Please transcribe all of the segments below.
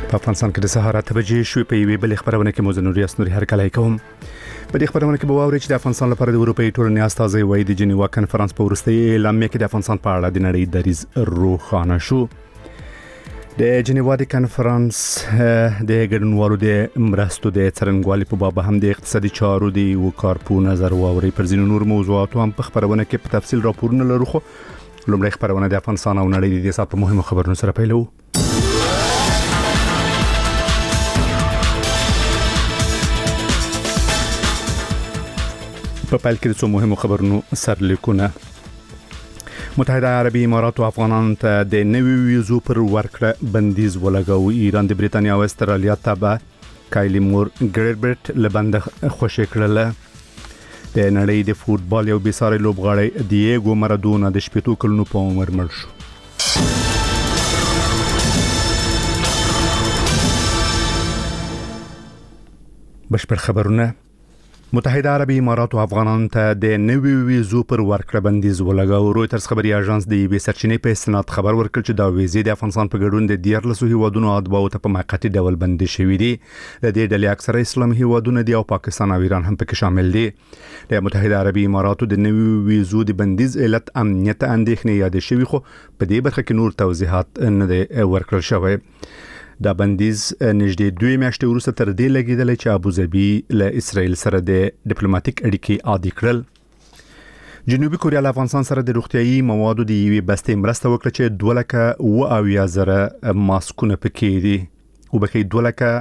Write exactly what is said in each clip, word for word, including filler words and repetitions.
په افغانستان کې د سهار اته بجې شوې په یوې بلې خبرونه کې موزه نوري اسنوري هر کله کوم په دې خبرونه کې به واوري چې د افغانستان لپاره د اروپאי ټولنې استازي وایي د جنیوا کانفرنس په وروستي اعلامیه کې د افغانستان په اړه د نړۍ دریځ روښانه شو. د جنیوا د کانفرنس د ګډونوالو د مرستو د څرنګوالي په باب هم د اقتصادي چارو د وکارپو نظر واوري پر ځینو نور موضوعاتو هم په خبرونه کې په تفصیل راپورونه لرو. خو لومړی خبرونه د افغانستان او نړۍ د دې سات په مهمو خبرونو سره پیلو. په پیل کې د څو مهمو خبرونو سرلیکونه. متحده عربي امارات او افغانان ته د نوي ویزو پر ورکړه بندیز ولګاوه. ایران د بریتانیا او استرالیا تابع کایلی مور ګریبرټ لبند خوشی کړل. د نړۍ د فوتبال یو بيساري لوبغاړی دیګو مارادونا د شپږ کلونو په عمر مړ شو. بشپړ خبرونه. متحده عربي امارات او افغانان ته د نوي ویزو پر ورکړه بندیز ولګاوه. رويټرز خبري اژانس د یوې سرچینې په استناد خبر ورکړ چې دا ویزې د افغانستان په ګډون د دیارلسو هیوادونو اتباعو ته په موقتی ډول بندي شوې دي. د دې ډلې اکثره اسلامي هیوادونه دي او پاکستان او ایران هم پکې شامل دي. د متحده عربي اماراتو د نوي ویزو د بندیز علت امنیت اندېښنې یاد شوی، خو په دې برخه کې نور توضیحات نه ورکړل شوی. دا بندیز نږدې دوه میاشتې وروسته تر دې لګیدل چې ابوظبي له اسرائیل سره د ډیپلوماټیک اړیکې عادي کړل. جنوبي کوریا له افغانستان سره د روغتيایي موادو د یوې بستې مرسته وکړه چې دوه لکه اویا زره ماسکونه پکې دي او بکې دوه لکه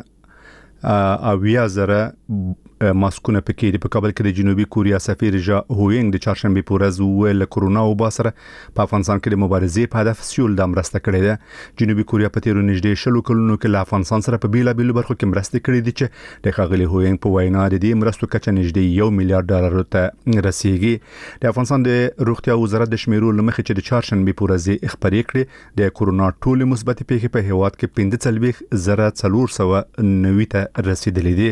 اویا زره ماسکونه پکې دي. په کابل کې د جنوبي کوریا سفیر جا هوینګ د چهارشنبه په ورځ ویل کرونا او باسره په افغانستان کې د مبارزې په هدف سیول د مرسته کړې ده. جنوبي کوریا په تیرو نږدې شلو کلونو کې له افغانستان سره په بیلا بیلو برخو کې مرسته کړې دي چې د ښاغلي هوینګ په وینا د دې مرستو کچه نږدې یو میلیارډ ډالر ته رسیدي. د افغانستان د روغتیا وزارت د شمیرو لمخې چې د چهارشنبه په ورځ خبرې کړې د کرونا ټولې مثبت پیښې په هیواد کې پنځه څلوېښت زره څلور سوه نوي ته رسیدلې دي.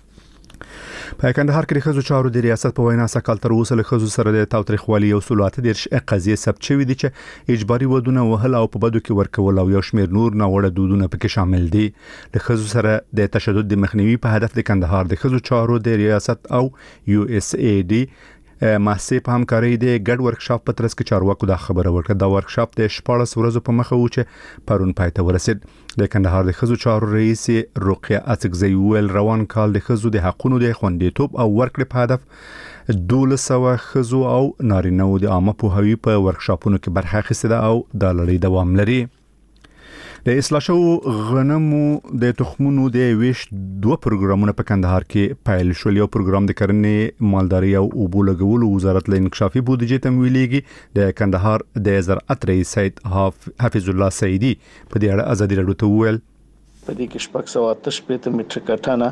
په کندهار کې د خزو چارو د ریاست په وینا سکهال تر اوسه له خزو سره د تاوتریخوالي یو سلوات د قضیه ثبت شوې دي چې اجباري ودونه وهل او په بدو کې ورکول او یو شمیر نور ناوړه دودونه پکې شامل دي. د خزو سره د تشدد د مخنیوي په هدف د کندهار د خزو چارو د ریاست او یو اس ای ډي مؤسسې په همکاري د ګډ ورکشاپ په ترڅ کې چارواکو دا خبره ورکړه. دا ورکشاپ د شپږ ورځې په مخه و چې پرون پای ته ورسید. د کندهار د خزو چارو رئیس رقیه اڅکزی ویل روان کال د خزو د حقونو د خوندیتوب او ورکړې په هدف دولس سوه خزو او نارینه د عامه پوهاوی په ورکشاپونو کې برخه اخیسته او د لړۍ دوام لري. د اصلاح شو غنمو د تخمونو د ویش دوه پروګرامونه په کندهار کې پیل شول. یو پروګرام د کرنې مالداري او اوبو لګولو وزارت له انکشافي بودیجې تمویلېږي. د کندهار د زراعت رئیس سید حافظ الله سیدی په دې اړه ازادي راډیو ته وویل په دې کې شپږ سوه اته شپېته متره کټانه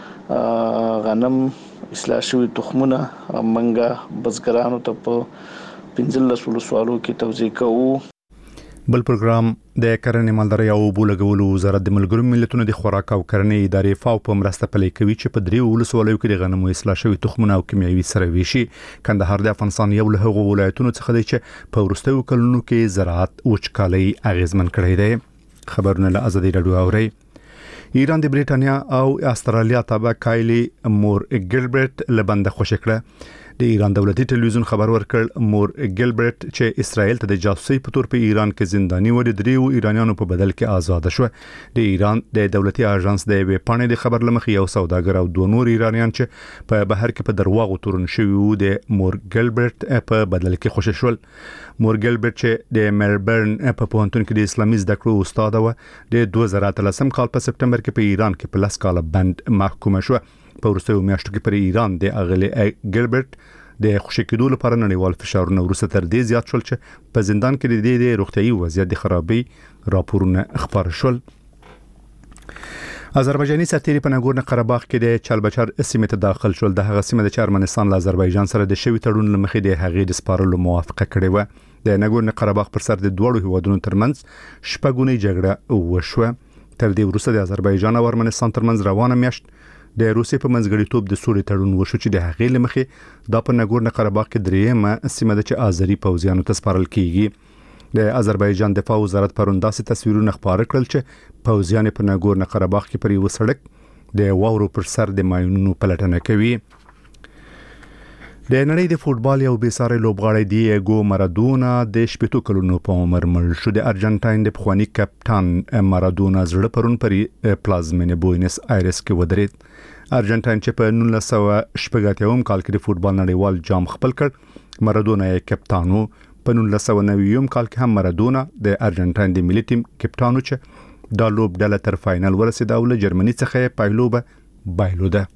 غنم اصلاح شوی تخمونه منګه بزګرانو ته په پنځلس ولسوالو کې توزیع کوو. بل پروګرام د کرنې مالداري او اوبو لګولو وزارت د ملګرو ملتونو د خوراک او کرنې ادارې فاو په مرسته پلي کوي چې په درې ولسوالیو کې د غنمو اصلاح شوی تخمونه او کیمیاوي سره ویشي. کندهار د افغانستان یو له هغو ولایتونو څخه دی چې په وروستیو کلونو کې زراعت وچکالۍ اغیزمن کړی دی. خبرونه له ازادي راډیو اوري. ایران د بریتانیا او استرالیا تابع کایلی مور ګریبرټ لبند خوشی کړه. د ایران دولتي ټلویزیون خبر ورکړ مور ګریبرټ چې اسرائیل ته د جاسوسي په تور په ایران کې زنداني و د دریو ایرانیانو په بدل کې آزاد شو. د ایران د دولتي اژانس د وی پاڼې د خبر لمخې یو سوداګر او دوه نور ایرانیان چې په بهر کې په درواغو تورن شوی وو د مور ګریبرټ په بدل کې خوشی شول. مور ګریبرټ چې د ملبورن په پوهنتون کې د اسلامي زده کړو استاد و د دوه زره اتلسم کال په سپټمبر کې په ایران کې په لاس کال بند محکوم شو. په وروستیو میاشتو کې پر ایران د اغلی ګریبرټ د خوشی کېدو لپاره نړیوال فشارونه وروسته تر دې زیات شول چې په زندان کې د دې د روغتيایي وضعیت د خرابۍ راپورونه خبر شول. آذربایجاني سرتیري په ناګورنو قرهباغ کې د چالبچر سیمه ته داخل شول. د هغه سیمه د ارمنستان له آذربایجان سره د شوی تړون لمخې د هغې د سپارلو موافقه کړې و. د ناګورنو قرهباغ پر سر د دوه هیوادونو ترمنځ شپږونی جګړه وشوه. تر دې وروسته د آذربایجان او ارمنستان ترمنځ روانه میاشت د روسیې په منځګړیتوب د سولې تړون وشو چې د هغې لمخې د په ناګورنو قرهباغ کې درېمه سیمه د چې آذری پوځیانو ته سپارل کیږي. د آذربایجان دفاع وزارت پرون داسې تصویرونه خپاره کړل چې پوځیان په ناګورنو قرهباغ کې پر یو سړک د واورو پر سر د ماینونو پلټنه کوي. د نړۍ د فوتبال یو بیساري لوبغاړی دیګو مارادونا د شپږ کلونو په عمر مړ شو. د ارجنټاین د پخوانی کپټان مارادونا زړه پرون پر پلازمینه بوینس آیرس کې ودرید. ارجنټاین چې په نولس سوه شپږ اتیا کال کې د فوتبال نړیوال جام خپل کړ، مارادونا یې کپټانو. په نولس سوه نوي کال کې هم مارادونا د ارجنټاین د ملي ټیم کپټانو چې د لوب ډله تر فائنل ورسېده او له جرمني څخه پایلوبه بایلوده.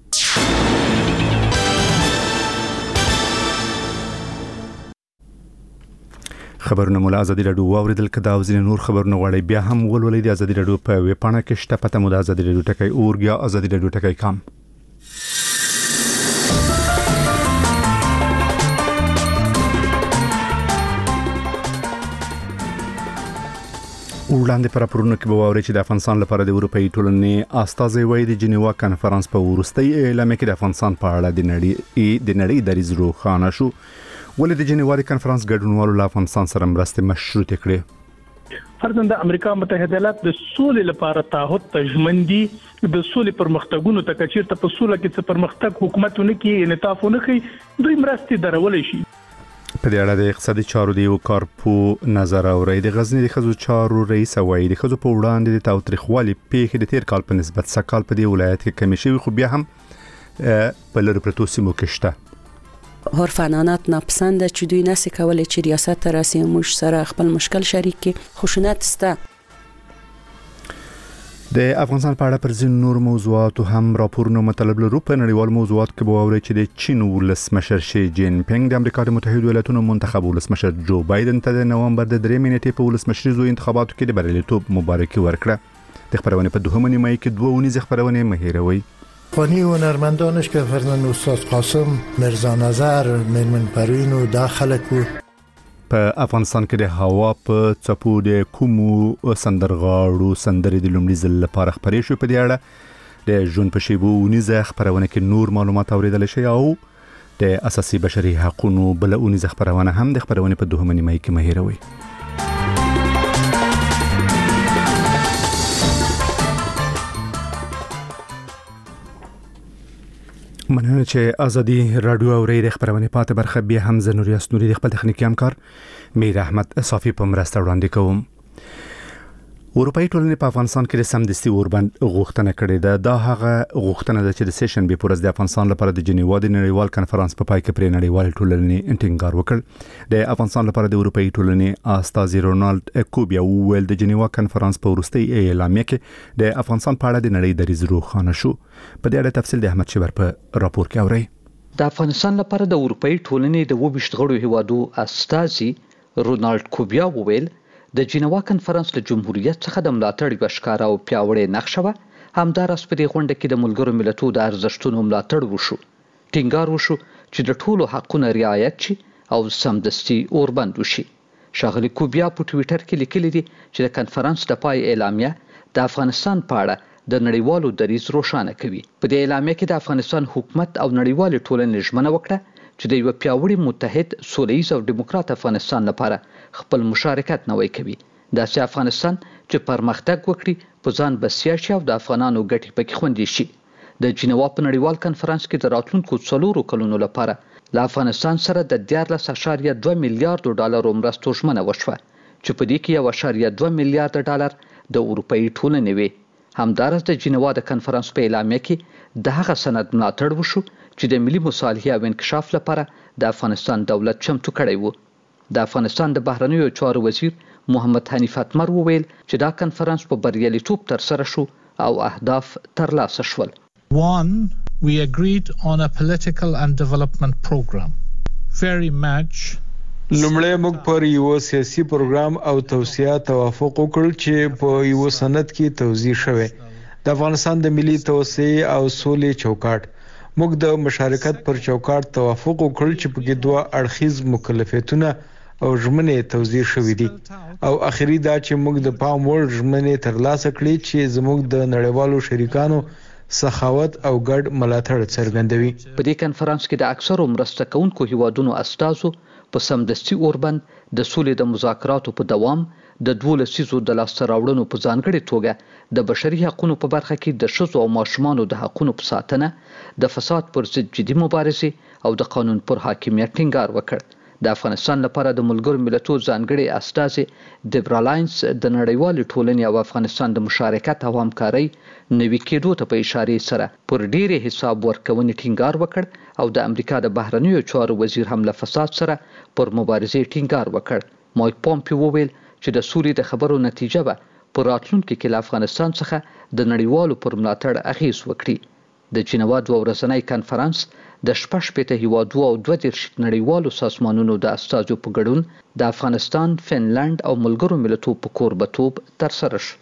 خبرونه مولا ازادي رادیو واوریدل کدا او ځینې نور خبرونه غواړي بیا هم ولولئ د ازادي رادیو په ویب پاڼه کې شته پته مو د ازادي رادیو ټکی اورګ یا ازادي رادیو ټکی کام. وړاندې پر پرونو کې به واوري چې د افغانستان لپاره د اروپאי ټولنې استازي وایي د جنیوا کانفرنس په ورستۍ اعلان کې د افغانستان په اړه د نړۍ د نړۍ دریځ روښانه شو. ولې د جنیوا کانفرنس ګډونوالو له افغانستان سره مرستې مشروطه کړې؟ فرضاً د امریکا متحده ایالات د سولې لپاره تعهد ته ژمن دي. د سولې پرمختګونو ته کچیرته په سوله کې څه پرمختګ حکومتونه کې انعطافونه کوي، دوی مرستې درولې شي. په دې اړه د اقتصادي چارو دی او کارپو نظر اوري. د غزنی د خزو چارو رئیس وایي د خزو په وړاندې د تاوتریخوالي پیښې د تیر کال په نسبت سکهال په دې ولایت کې کمی شوی، خو بیا هم په لری پروتو سیمو کې شته. هرفنانات ناپسنده چې دوی نسي کولای چې ریاست ته راسي موږ سره خپل مشکل شریک کې خشونت سته. د افغانستان په اړه پر ځین نور موضوعات هم راپورونه مطلب لرو. په نړیوال موضوعات کې به واوري چې د چین ولسمشر شي جین پینګ د امریکا د متحده ایالاتو منتخب ولسمشر جو بایدن ته د نوامبر د درې نیټې په ولسمشریزو انتخاباتو کې د بریالیتوب مبارکي ورکړه. د خبرونه په دوهمه نیمه کې دوه ونیز خبرونه مهیروي. فانی هنرمندانش که فرزند استاد قاسم، مرزا نظر، میرمن پروین و داخل کو. په افغانستان کې د هوا په څپو د کومو سندرغاړو سندرې د لومړي ځل لپاره خبرې شو. په دې اړه د ژوند په شیبو ونیزه خبرونه کې نور معلومات اوریدل شي او د اساسي بشري حقوقو بل ونیزه خبرونه هم د خبرونه په دوهمه نیمه کې مهیروي. مننه چې ازادي رادیو اوري د خبرونه پاتې برخه بیا هم زنوري اسنوري د خپل تخنیکی همکار میر احمد صافي په مرسته وړاندې کوم. اروپאי ټولنې په افغانستان کې د سمدستي اوربند غوښتنه کړې ده. دا هغه غوښتنه ده چې د سیشن به پورز د افغانستان لپاره د جنیوا د نړیوال کانفرنس په پای کې پر نړیوال ټولنې ټینګار وکړ. د افغانستان لپاره د اروپאי ټولنې استازي رونالد کوبیا وویل د جنیوا کانفرنس په ورستۍ اعلامیه کې د افغانستان په اړه د نړۍ دریځ روښانه شو. په دې اړه تفصیل د احمد شبر په راپور کې اوري. د افغانستان لپاره د اروپאי ټولنې د وبشت غړو هیوادو استازي رونالد کوبیا وویل د جنیوا کانفرنس له جمهوریت څخه د ملاتړ یو ښکارا او پیاوړی نقشه وه. همداراز په دې غونډه کې د ملګرو ملتونو د ارزښتونو ملاتړ وشو. ټینګار وشو چې د ټولو حقونو رعایت شي او سمدستي اوربند وشي. ښاغلي کوبیا په ټویټر کې لیکلي دي چې د کانفرنس د پای اعلامیه د افغانستان په اړه د نړیوالو دریځ روښانه کوي. په دې اعلامیه کې د افغانستان حکومت او نړیوال ټولنې ژمنه وکړه چې د یو پیاوړي متحد سولیز او دیموکرات افغانستان لپاره خپل مشارکت نوی کوي. داسې افغانستان چې پرمختګ وکړي په ځان بسیا شي او د افغانانو ګټې پکې خوندي شي. د جنیوا په نړیوال کانفرنس کې د راتلونکو څلورو کلونو لپاره له افغانستان سره د دیارلس اعشاریه دوه میلیارډ ډالرو مرستو ژمنه وشوه چې په دې کې یو اعشاریه دوه میلیارډ ډالر د اروپאי ټولنې وي. همداراز د جنیوا د کانفرنس په اعلامیه کې د هغه سند ملاتړ وشو چې د ملي مصالحې او انکشاف لپاره د افغانستان دولت چمتو کړی وو. د افغانستان د بهرنیو چارو وزیر محمد حنیف اتمر وویل چې دا کانفرنس په بریالیتوب تر سره شو او اهداف ترلاسه شول. One, we agreed on a political and development program. Very much لومړی موږ پر یو سیاسي پروګرام او توسعه توافق وکړ چې په یو سند کې توضیح شوی. د افغانستان د ملي توسعه او سولې چوکاټ. موږ د مشارکت پر چوکاټ توافق وکړ چې په کې دوه اړخیز مکلفیتونه او ژمنې توضیح شوې دي او اخیری دا چې موږ د پام وړ ژمنې ترلاسه کړې چې زموږ د نړیوالو شریکانو سخاوت او ګډ ملاتړ څرګندوي. په دې کانفرنس کې د اکثرو مرسته کوونکو هیوادونو استازو په سمدستي اوربند د سولې د مذاکراتو په دوام د دوه لسیزو د لاسته راوړنو په ځانګړې توګه د بشري حقوقو په برخه کې د ښځو او ماشومانو د حقوقو په ساتنه، د فساد پر ضد جدي مبارزې او د قانون پر حاکمیت ټینګار وکړ. د افغانستان لپاره د ملګرو ملتونو ځانګړي استازي دیبرا لاینز د نړیوالې ټولنې او افغانستان د مشارکت او همکارۍ نوي کېدو ته په اشارې سره پر ډېرې حساب ورکونې ټینګار وکړ او د امریکا د بهرنیو چارو وزیر هم له فساد سره پر مبارزې ټینګار وکړ. مایک پومپیو وویل چې د سولې د خبرو نتیجه به په راتلونکي کې له افغانستان څخه د نړیوالو پر ملاتړ اغیز وکړي. د جنیوا دوه ورځنی کنفرانس د شپږ شپېته هیوادو او دوه دېرش نړیوالو سازمانونو د استازو په ګډون د افغانستان، فنلند او ملګرو ملتونو په کوربتوب ترسره شو.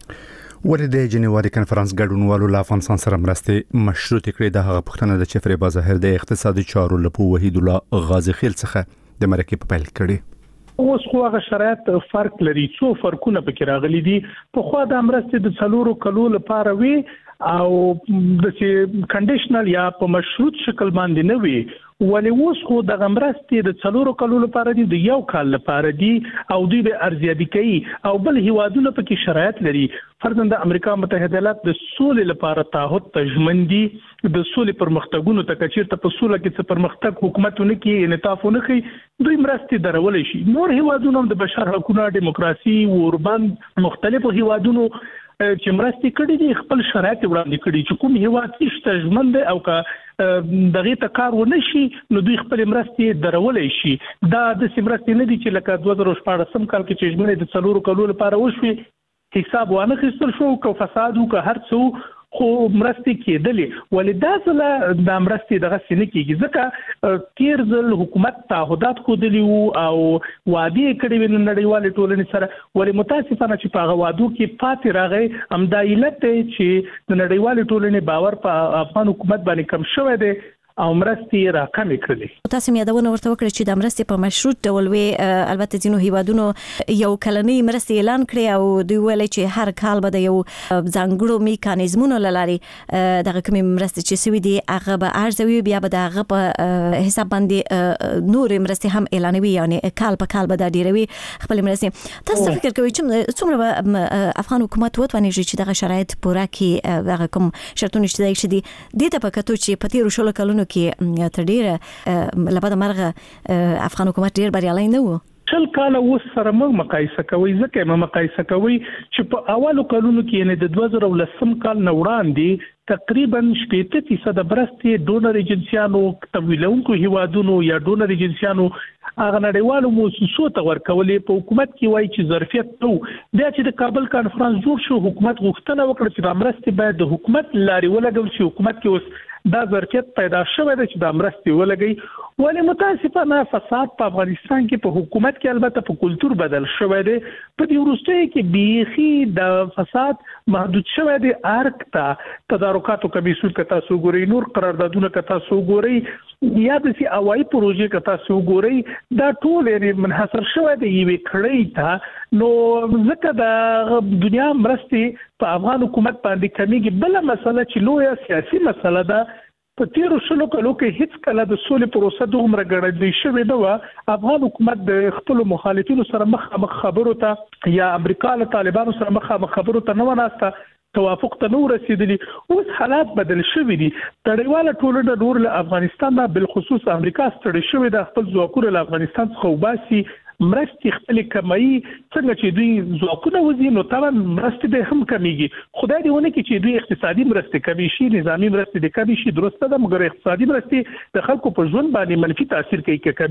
ولې د جنیوا د کنفرانس ګډونوالو له افغانستان سره مرستې مشروطې کړې؟ د هغه پوښتنه د چې فریبا ظاهر د اقتصادي چارو لپاره وحید الله غازی خیل څخه د مرکې په پیل کړي. اوس خو هغه شرایط فرق لري، څو فرقونه پکې راغلي دي. په خوا د مرستې د څلورو کلو لپاره وي او د چې کنډیشنل یا په مشروط شکل باندې نه وي، ولې اوس خو د مرستې د څلورو کلو لپاره دي، د یو کال لپاره دي او دوی به ارزیابي کوي او بل هیوادونه پکې شرایط لري. فرضاً د امریکا متحده ایالات د سولې لپاره تعهد تضمین دي، د سولې پرمختګونو ته چیرته په سوله کې څه پرمختګ حکومتونه کې انعطاف ونه کوي، دوی مرستې درولې شي. نور هیوادونه د بشر حقوقو، دیموکراسي، اوربند مختلفو هیوادونو چې مرستې کړې دي خپل شرایط وړاندې کړي چې کوم هیواد چې شتمن دی او که دغه ته کار ونه شي نو دوی خپل مرستې درولې شي. دا د مرستې نه دي چې لکه دوه زره شپاړسم کال کې چې ژمنې د څلورو کلو لپاره وشوي حساب وانه خیستل شو، که فساد او که هر څه خو مرستې کېدلې. ولې دا ځله د مرستې دغه سینه کېږي ځکه تیر ځل حکومت تعهدات ښودلي وو او وعدې کړې وې نړیوالې ټولنې سره، ولې متاسفانه چې په هغه وعدو کې پاتې راغی. همدا علت دی چې د نړیوالې ټولنې باور په افغان حکومت باندې کم شوی دی او مرستې راکمې کړلې. تاسو مې یادونه ورته وکړه چې د مرستې په مشروط ډول وي، البته ځینو هیوادونو یو کلنۍ مرستې اعلان کړې او دوی ویل چې هر کال به د یو ځانګړو میکانیزمونو له لارې دغه کومې مرستې چې سوي دي هغه به ارزوي، بیا به د هغه په حساب باندې نورې مرستې هم اعلانوي، یعنی کال په کال به دا ډیروي خپل مرستې. تاسو فکر کوئ چې څومره به افغان حکومت وتوانیږي چې دغه شرایط پوره کړي، دغه کوم شرطونه چې دي دې ته په کتو چې په تیرو شلو کلونو کې تر ډیره لبد مرغه افغان حکومت ډیر بریالي نه وو؟ شل کاله اوس سره موږ مقایسه کوي، ځکه موږ مقایسه کوي چې په اولو کلونو کې نه د دوه زره ولسم کال نه وړاندې تقریبا شپږ فیصد مرستې ډونر ایجنسیانو، تمویلونکو هیوادونو یا ډونر ایجنسیانو هغه نړیوالو مؤسسو ته ورکولې. په حکومت کې وایي چې ظرفیت نو بیا چې د کابل کانفرنس جوړ شو حکومت غوښتنه وکړه چې د مرستې باید د حکومت لارې ولګول شي. حکومت کې اوس دا ظرفیت پیدا شوی دی چې د مرستې ولګي، ولې متاسفانه فساد په افغانستان کې په حکومت کې البته په کلتور بدل شوی دی. په دې وروستیو کې بیخي د فساد محدود شوی دی. ارګ ته تدارکاتو کمیسیون که تاسو ګورئ، نور قراردادونه که تاسو ګورئ، یا د سی هوایي پروژې که تاسو ګورئ، دا ټول یې منحصر شوی دی یوې کړۍ ته. نو ځکه د دنیا مرستې په افغان حکومت باندې کمیږي. بله مسله چې لویه سیاسي مسله ده، په تیرو شلو کلو کې هیڅ کله د سولې پروسه دومره ګړندۍ شوې نه وه. افغان حکومت د خپلو مخالفینو سره مخامخ خبرو ته یا امریکا له طالبانو سره مخامخ خبرو ته نه وناسته، توافق ته نه ورسېدلي. اوس حالات بدل شوي دي. نړیواله ټولنه نور له افغانستان نه بالخصوص امریکا ستړې شوې ده، خپل ځواکونه له افغانستان څخه وباسي، مرستې خپلې کموي. څنګه چې دوی ځواکونه وځي نو طبعا مرستې به هم کمیږي. خدای دې ونه کړي چې دوی اقتصادي مرستې کمې شي، نظامي مرستې دې کمې شي، درسته ده، مګر اقتصادي مرستې د خلکو په ژوند باندې منفي تاثیر کوي که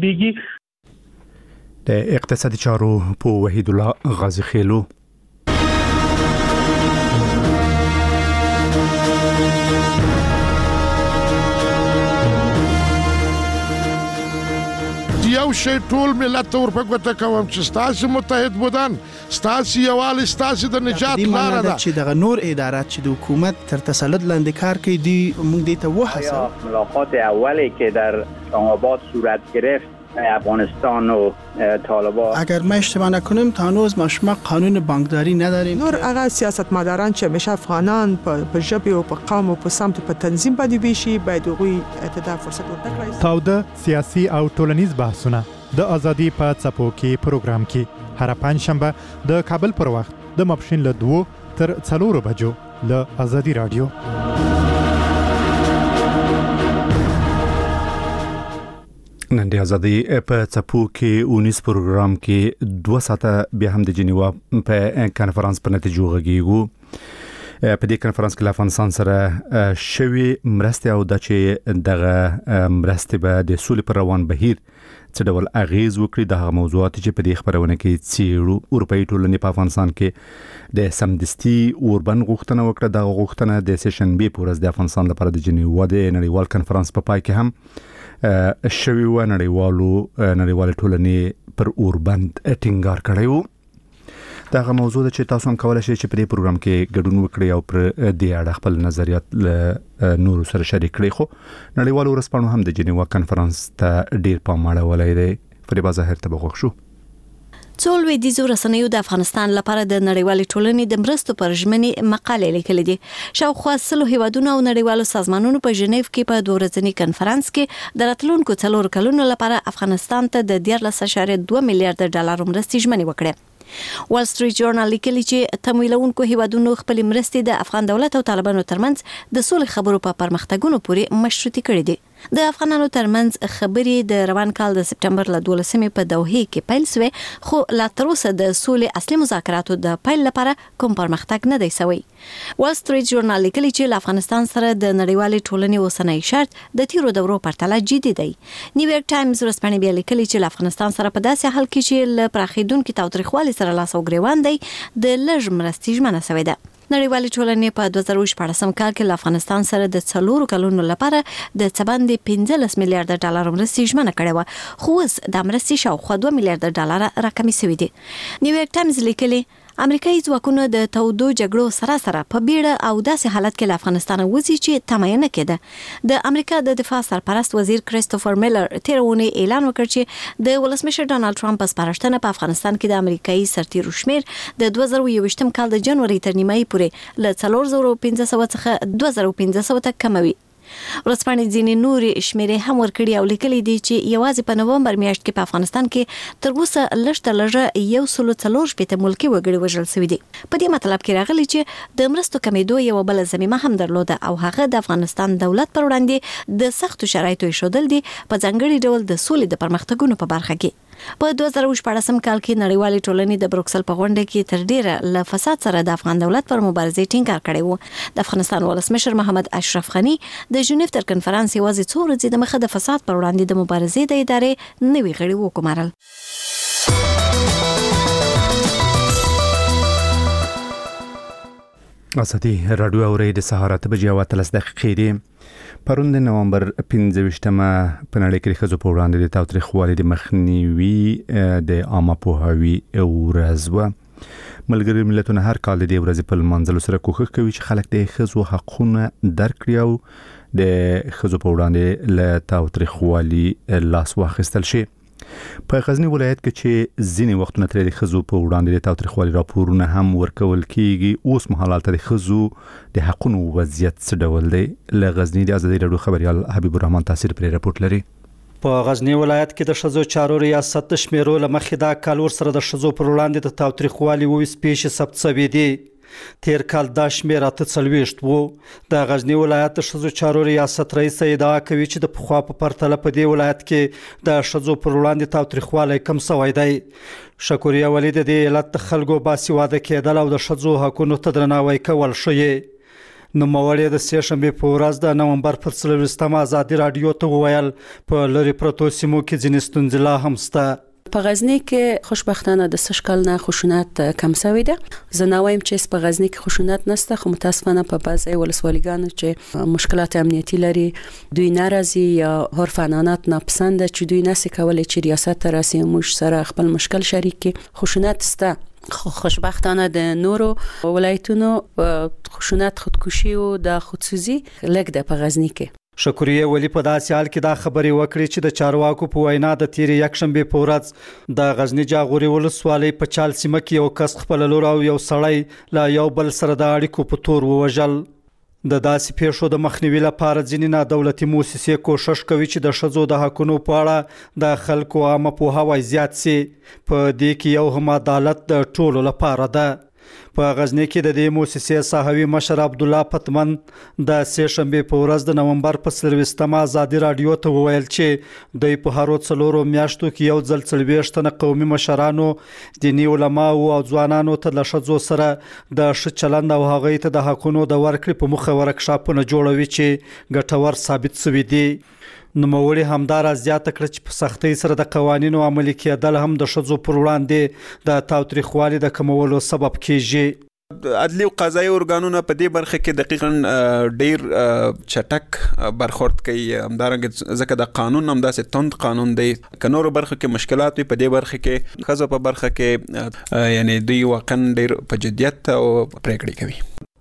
کمیږي. د اقتصادي چارو په وحید الله غازی خیلو. یو شی ټول ملت ته ورپګوته کوم چې ستاسو متحد بودن، ستاسو یووالی، ستاسو د نجات لاره ده. چې دغه نور ادارات چې د حکومت تر تسلط لاندې کار کوي دی موږ دې ته وحسه. ملاقات اولی که در اسلام‌آباد صورت گرفت افغانستان و طالبان، اگر ما اشتباه نکنیم تا هنوز ما شما قانون بانکداری نداریم. نور هغه سیاستمداران چې همیشه افغانان په ژبه او په قوم او په سمت په تنظیم باندې ویشي باید هغوی ته د فرصت ورکړي. تاوده سیاسي او ټولنیز بحثونه د ازادي په څپو کې پروګرام کې هر پنځشنبه د کابل پر وخت د ماپښین له دوه تر څلورو بجو له ازادي رادیو. نن د ازادي په څپو کې اونیس پروګرام کې دوه ساعته بیا هم د جنیوا په کانفرنس په نتیجو غږیږو. په دې کانفرنس کې افغانستان سره شوي مرستې او د چې دغه مرستې به د سولې پر روان بهیر څه ډول اغیز وکړي د هغه موضوعات چې په دې خبرونه کې څیړو. اروپאי ټولنې په افغانستان کې د سمدستي اوربن غوښتنه وکړه. د غوښتنه د سیشن بي پورز د افغانستان لپاره د جنیوا د نړیوال کانفرنس په پای کې هم شوي و. نړیوالو نړیوال ټولنې پر اوربن ټینګار کړی و. دغه موضوع د چې تاسو هم کولای شئ چې په دې پروګرام کې ګډون وکړئ او پر دې اړه خپل نظریات له نورو سره شریک کړئ. خو نړیوال ورسپانو هم د جنیوا کانفرنس ته ډیر پام اړولی دی. فریبا ظاهر ته بغوښ شو. څو لویدیځو رسنیو د افغانستان لپاره د نړیوالې ټولنې د مرستو پر ژمنې مقالې لیکلې دي. شاوخوا سلو هیوادونو او نړیوالو سازمانونو په ژنیف کې په دوه ورځني کانفرنس کې د راتلونکو څلور کلونو لپاره افغانستان ته د دیارلس اعشاریه دوه میلیارډ ډالر مرستې ژمنې وکړې. وال سټریټ جورنال لیکلی چې تمویلونکو هیوادونو خپل مرستې د افغان دولت او طالبانو ترمنځ د سولې خبرو په پرمختګونو پورې مشروطي کړې دي. د افغانانو ترمنځ خبرې د روان کال د سپټمبر له دولسمې په دوحه کې پیل شوې، خو لا تر اوسه د سولې اصلي مذاکراتو د پیل لپاره کوم پرمختګ نه دی شوی. وال سټریټ جورنال لیکلی چې افغانستان سره د نړیوالې ټولنې اوسنۍ شرط د تیرو دورو پرتله جدي دی. نیویارک ټایمز ورځپاڼې بیا لیکلی چې افغانستان سره په داسې حال کې چې له پراخېدونکو تاوتریخوالي سره لاس او ګریوان دی د لږ مرستې ژمنه شوې ده. نړیوالې ټولنې په دوه زره شپاړسم کال کې له افغانستان سره د څلورو کلونو لپاره د څه باندې پنځلس میلیارډ ډالر مرستې ژمنه کړې وه، خو اوس د مرستې شاوخوا دوه میلیارډ ډالر راکمې شوي دي. نیویارک ټایمز لیکلي امریکایي ځواکونه د تودو جګړو سره سره په بیړه او داسې حالت کې له افغانستان وځي چې تمایه نه کېده. د امریکا د دفاع سرپرست وزیر کریستوفر میلر تیر اونۍ اعلان وکړ چې د ولسمشر ډانلډ ټرمپ په سپارښتنه په افغانستان کې د امریکایي سرتیرو شمیر د دوه زره یوویشتم کال د جنوري تر نیمایي پورې له څلور زره پنځه سوه څخه دوه زره پنځه سوه ته کموي. ورځپاڼې ځینې نورې شمیرې هم ورکړي او لیکلي دي چې یوازې په نومبر میاشت کې په افغانستان کې تر اوسه لږ تر لږه یو سل څلور شپېته ملکي وګړي وژل شوي دي. په دې مطلب کې راغلي چې د مرستو کمیدو یوه بله ضمیمه هم درلوده او هغه د افغانستان دولت پر وړاندې د سختو شرایطو ایښودل دي، په ځانګړي ډول د سولې د پرمختګونو په برخه کې. په دوه زره شپاړسم کال کې نړیوالې ټولنې د بروکسل په غونډه کې تر ډیره له فساد سره د افغان دولت پر مبارزې ټینګار کړی و. د افغانستان ولسمشر محمد اشرف غني د ژنیف تر کنفرانس یوازې څو ورځې د مخه د فساد پر وړاندې د مبارزې د ادارې نوي غړي وګمارل. ازادي رادیو اوري د سهار اته بجې او اتلس دقیقې دي. پرون د نومبر پنځه ویشتمه په نړۍ کې ښځو په وړاندې د تاوتریخوالي د مخنیوي د عامه پوهاوي ورځ وه. ملګري ملتونه هر کال د دې ورځې په لمانځلو سره کوښښ کوي چې خلک د ښځو حقونه درک کړي او د ښځو په وړاندې له تاوتریخوالي لاس واخیستل شي. په غزنی ولایت کې چې ځینې وختونه ترې د ښځو په وړاندې د تاوتریخوالي راپورونه هم ورکول کیږي، اوس مهال هلته د ښځو د حقونو وضعیت څه ډول دی؟ له غزنی د ازادي راډیو خبریال حبیب الرحمن تاثیر پرې راپورټ لري. په غزنی ولایت کې د ښځو چارو ریاست د شمیرو له مخې دا کال ورسره د ښځو پر وړاندې د تاوتریخوالي اووه پیښې ثبت شوي دي. تیر کال دا شمیر اته څلوېښت و. د غزنی ولایت د ښځو چارو ریاست رئیس ادعا کوي چې د پخوا په پرتله په دې ولایت کې د ښځو پر وړاندې تاوتریخوالی کم شوی دی. شکوریه ولی د دې علت د خلکو باسواده کېدل او د ښځو حقونو ته درناوی کول ښیي. نوموړی د سې شنبې په ورځ د نومبر پر څلوېښتمه ازادي راډیو ته وویل په لرې پرتو سیمو کې ځینې ستونزې لا هم شته. په غزنی کې خوشبختانه د سږ کال نه خشونت کم شوی دی. زه نه وایم چې په غزنی کې خشونت نشته، خو متاسفانه په بعضی ولسوالیګانو چې مشکلات امنیتي لري دوی ناراضي یا عرف عنعنات ناپسند چې دوی نسي کولای چې ریاست ته راسي موږ سره خپل مشکل شریک کړي. خشونت شته، خو خوشبختانه د نورو ولایتونو خشونت، خودکشي او د خودسوزي لږ ده په غزنی کې. شکوریه ولی په داسې حال کې دا خبرې وکړې چې د چارواکو په وینا د تیرې یکشنبې په ورځ د غزنی جاغوري ولسوالۍ په چال سیمه کې یو کس خپل لور او یو سړی له یو بل سره د اړیکو په تور ووژل. د داسې پیښو د مخنیوي لپاره ځینې نادولتي مؤسسې کوشش کوي چې د ښځو د حقونو په اړه د خلکو عامه پوهاوی زیات سي. په دې کې یو هم عدالت د ټولو لپاره ده. په غزنی کې د دې مؤسسې صحوي مشر عبدالله پتمن د سه شنبه په ورځ د نومبر په څلوېښتمه ازادي رادیو ته وویل چې دوی په هرو څلورو میاشتو کې یو ځل څلوېښت تنه قومي مشرانو، دیني علماو او ځوانانو ته له ښځو سره د ښه چلند او هغوی ته د حقونو د ورکړې په موخه ورکشاپونه جوړوي چې ګټور ثابت شوي دي. نوموړي همدارا زیاته کړه چې په سختۍ سره د قوانینو عملي کېدل هم د ښځو پر وړاندې د تاوتریخوالي د کمولو سبب کیږي. عدلي او قضایي ارګانونه په دې برخه کې دقیقاً ډیر چټک برخورد کوي. همدارنګه ځکه د قانون هم داسې تند قانون دی، که نورو برخو کې مشکلات وي، په دې برخه کې ښځو په برخه کې یعنی دوی واقعاً ډیر په جدیت او پریکړې کوي.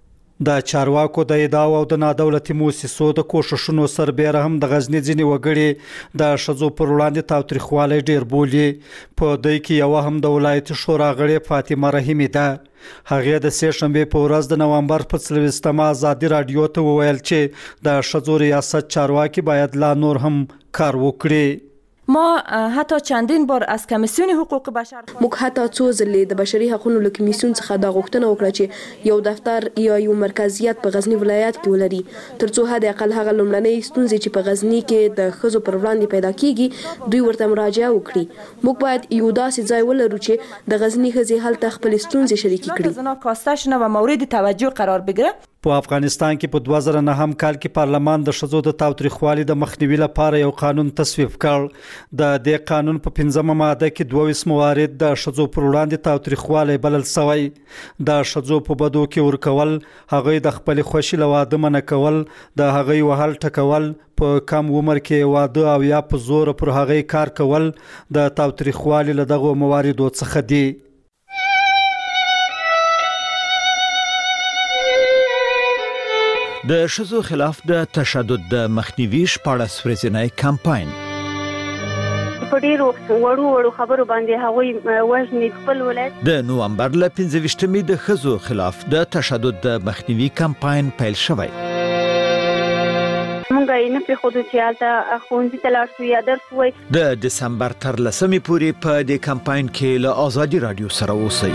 د چارواکو د ادعاو او د نادولتي مؤسسو د کوښښونو سربېره هم د غزنی ځینې وګړي د ښځو پر وړاندې تاوتریخوالی ډیر بولي. په دوی کې یوه هم د ولایتي شورا غړې فاطمه رحیمي ده. هغې د سه شنبې په ورځ د نومبر په څلوېښتمه ازادي رادیو ته وویل چې د ښځو ریاست چارواکي باید لا نور هم کار وکړي. ما حتی چندین بار از کمیسیون حقوق بشر موږ حتی څو ځلې د بشري حقوقو له کمیسیون څخه دا غوښتنه وکړه چې یو دفتر یا یو مرکزیت په غزنی ولایت کې ولري، ترڅو حد اقل هغه لومړنۍ ستونزې چې په غزنی کې د ښځو پر وړاندې پیدا کیږي دوی ورته مراجعه وکړي. موږ باید یو داسې ځای ولرو چې د غزنی ښځې هلته خپل ستونزې شریکې کړي. زنا کاسته شنه و مورد توجه قرار بگیره. په افغانستان کې په دوه زره نهم کال کې پارلمان د ښځو د تاوتریخوالي د مخنیوي لپاره یو قانون تصویب کړ. د دې قانون په پنځمه ماده کې دوه ویشت موارد د ښځو پر وړاندې تاوتریخوالی بلل شوی. د ښځو په بدو کې ورکول، هغوی د خپل خوښې له واده منع کول، د هغوی وهل ټکول، په کم عمر کې واده او یا په زور پر هغوی کار کول د تاوتریخوالي له دغو مواردو څخه دي. د ښځو خلاف د تشدد د مخنیوي شپاړس ورځنی کمپاین په ډیرو وړو وړو خبرو باندې هغوی وژني خپل ولایت. د نومبر له پنځه ویشتمې د ښځو خلاف د تشدد د مخنیوي کمپاین پیل شوی. مونږ یې نه پرېښودو چې هلته ښوونځي ته لاړ شو یا درس ووایي. د دسمبر تر لسمې پورې په دې کمپاین کې له ازادي رادیو سره اوسئ.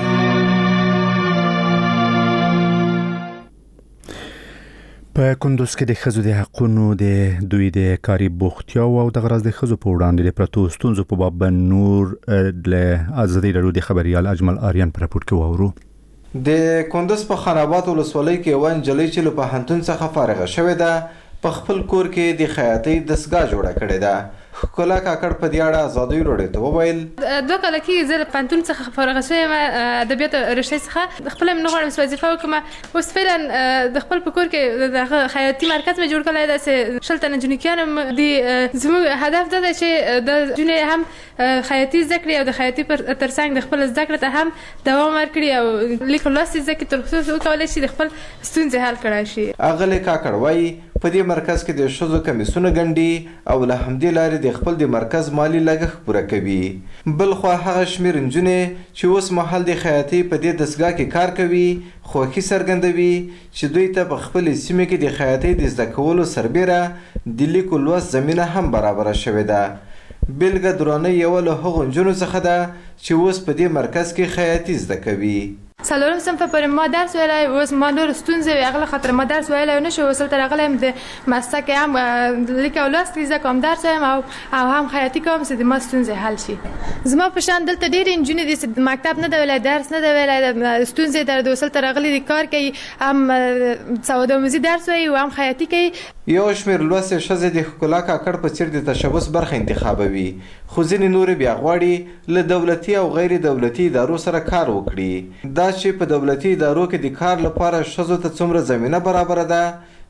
په کندوز کې د ښځو د حقونو د دوی د کاري بوختیاو او د غرض د ښځو په وړاندې د پرتو ستونزو په باب نور له ازادي رادیو د خبريال اجمل آریان په راپور کې واورو. د کندوز په خرابات ولسوالۍ کې یوه نجلۍ چې له پوهنتون څخه فارغه شوې ده په خپل کور کې د خیاطۍ دستګاه جوړه کړې ده. ښکلا کاکړ په دې اړه ازادي رادیو ته وویل دوه کاله کېږي زه له پوهنتون څخه فارغه شوې یم، ادبیاتو رشتې څخه. خپله مې نه غواړم چې وظیفه وکړم. اوس فعلا د خپل په کور کې د هغه خیاطي مرکز مې جوړ کړی، داسې شل تنه جنکیان م دي. زموږ هدف دا دی چې د جنې هم خیاطي زده کړي او د خیاطي تر څنګ د خپل زده کړې ته هم دوام ورکړي او لیک او لوست زده کړي، تر څو وکولی شي د خپل ستونزې حل کړی شي. اغلې کاکړ وایي په دې مرکز کې د ښځو کمیسونه ګنډي او له همدې لارې د خپل د مرکز مالی لګښت پوره کوي. بل خو هغه شمېر نجونې چې اوس مهال د خیاطۍ په دې دستګاه کې کار کوي خوښي څرګندوي چې دوی ته په خپلې سیمې کې د خیاطۍ د زده کولو سربیره د لیک او لوست زمینه هم برابره شوې ده. بېلګه درانۍ یوه له هغو نجونو څخه ده چې اوس په دې مرکز کې خیاطي زده کوي. څلورم صنف پورې ما درس ویلی، اوس ما نور ستونزې وې هغه له خاطره ما درس ویلی ونه شو. اوس دلته راغلی یم د مسته کې هم لیک او لوست کې زده کوم، درس وایم او او هم خیاطي کوم چې د ما ستونزې حل شي. زما په شان دلته ډېرې نجونې دي چې مکتب نه دی ویلی، درس نه دی ویلی، ستونزې در د اوس دلته راغلي دي، کار کوي، هم سودآموزي درس وایي او هم خیاطي کوي. یو شمېر لوستې ښځې د ښکلا کاکړ په څېر د تشبث برخه انتخابوي، خو ځینې نورې بیا غواړي له دولتي او غیر دولتي ادارو سره کار وکړي. دا چې په دولتي ادارو کې د کار لپاره ښځو ته څومره زمینه برابره ده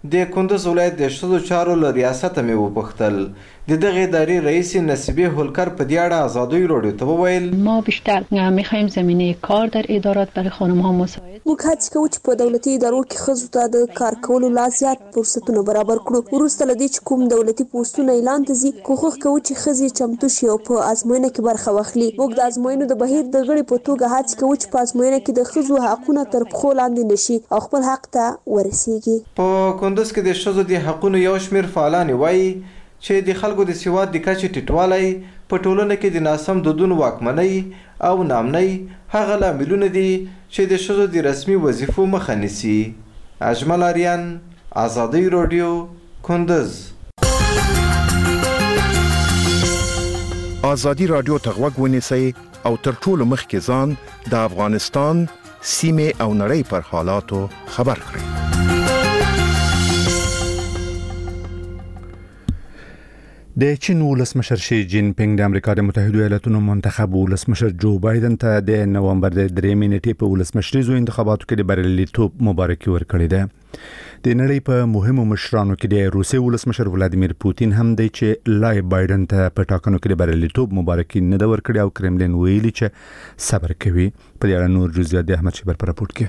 د کندوز ولایت د ښځو چارو له ریاسته مې وپوښتل. د دغې ادارې رئیس نصیبه هولکر په دې اړه آزادی رادیو ته وویل: ما بیشتر می‌خوایم زمینه کار در ادارات برای خانم‌ها مساعد. موږ هڅه کوو چې په دولتي ادارو کې ښځو ته د کار کولو لا زیات فرصتونه برابر کړو. وروسته له دې چې کوم دولتي پوسټونه اعلان ته ځي، کوښښ کوو چې ښځې چمتو شي او په ازموینه کې برخه واخلي. موږ د ازموینو د بهیر د غړي په توګه هڅه کوو چې په ازموینه کې د ښځو حقونه تر پښو لاندې نشي او خپل حق ته ورسیږي. په کندوز کې د ښځو د حقونو یو شمېر فعالان وایي چې د خلکو د سواد د کچې ټیټوالی په ټولنه کې د ناسم دودونو واکمنۍ او نامنۍ هغه لاملونه دي چې د ښځو د رسمي وظیفو مخه نیسي. اجمل آریان، آزادی رادیو، کندوز. آزادی رادیو ته غوږ ونیسئ او تر ټولو مخکې ځان د افغانستان سیمې او نړۍ پر حالاتو خبر کړئ. د چین ولسمشر شي جین پینګ د امریکا د متحده ایالاتونو منتخب ولسمشر جو بایدن ته د نومبر د درې نیټې په ولسمشریزو انتخاباتو کې د بریالیتوب مبارکي ورکړې ده. د نړۍ په مهمو مشرانو کې د روسي ولسمشر ولادیمیر پوتین هم دی چې لای بایدن ته په ټاکنو کې د بریالیتوب مبارکي نه ده ورکړې او کرملین ویلي چې صبر کوي. په دې اړه نور جزئیات د احمد شیبر په راپورټ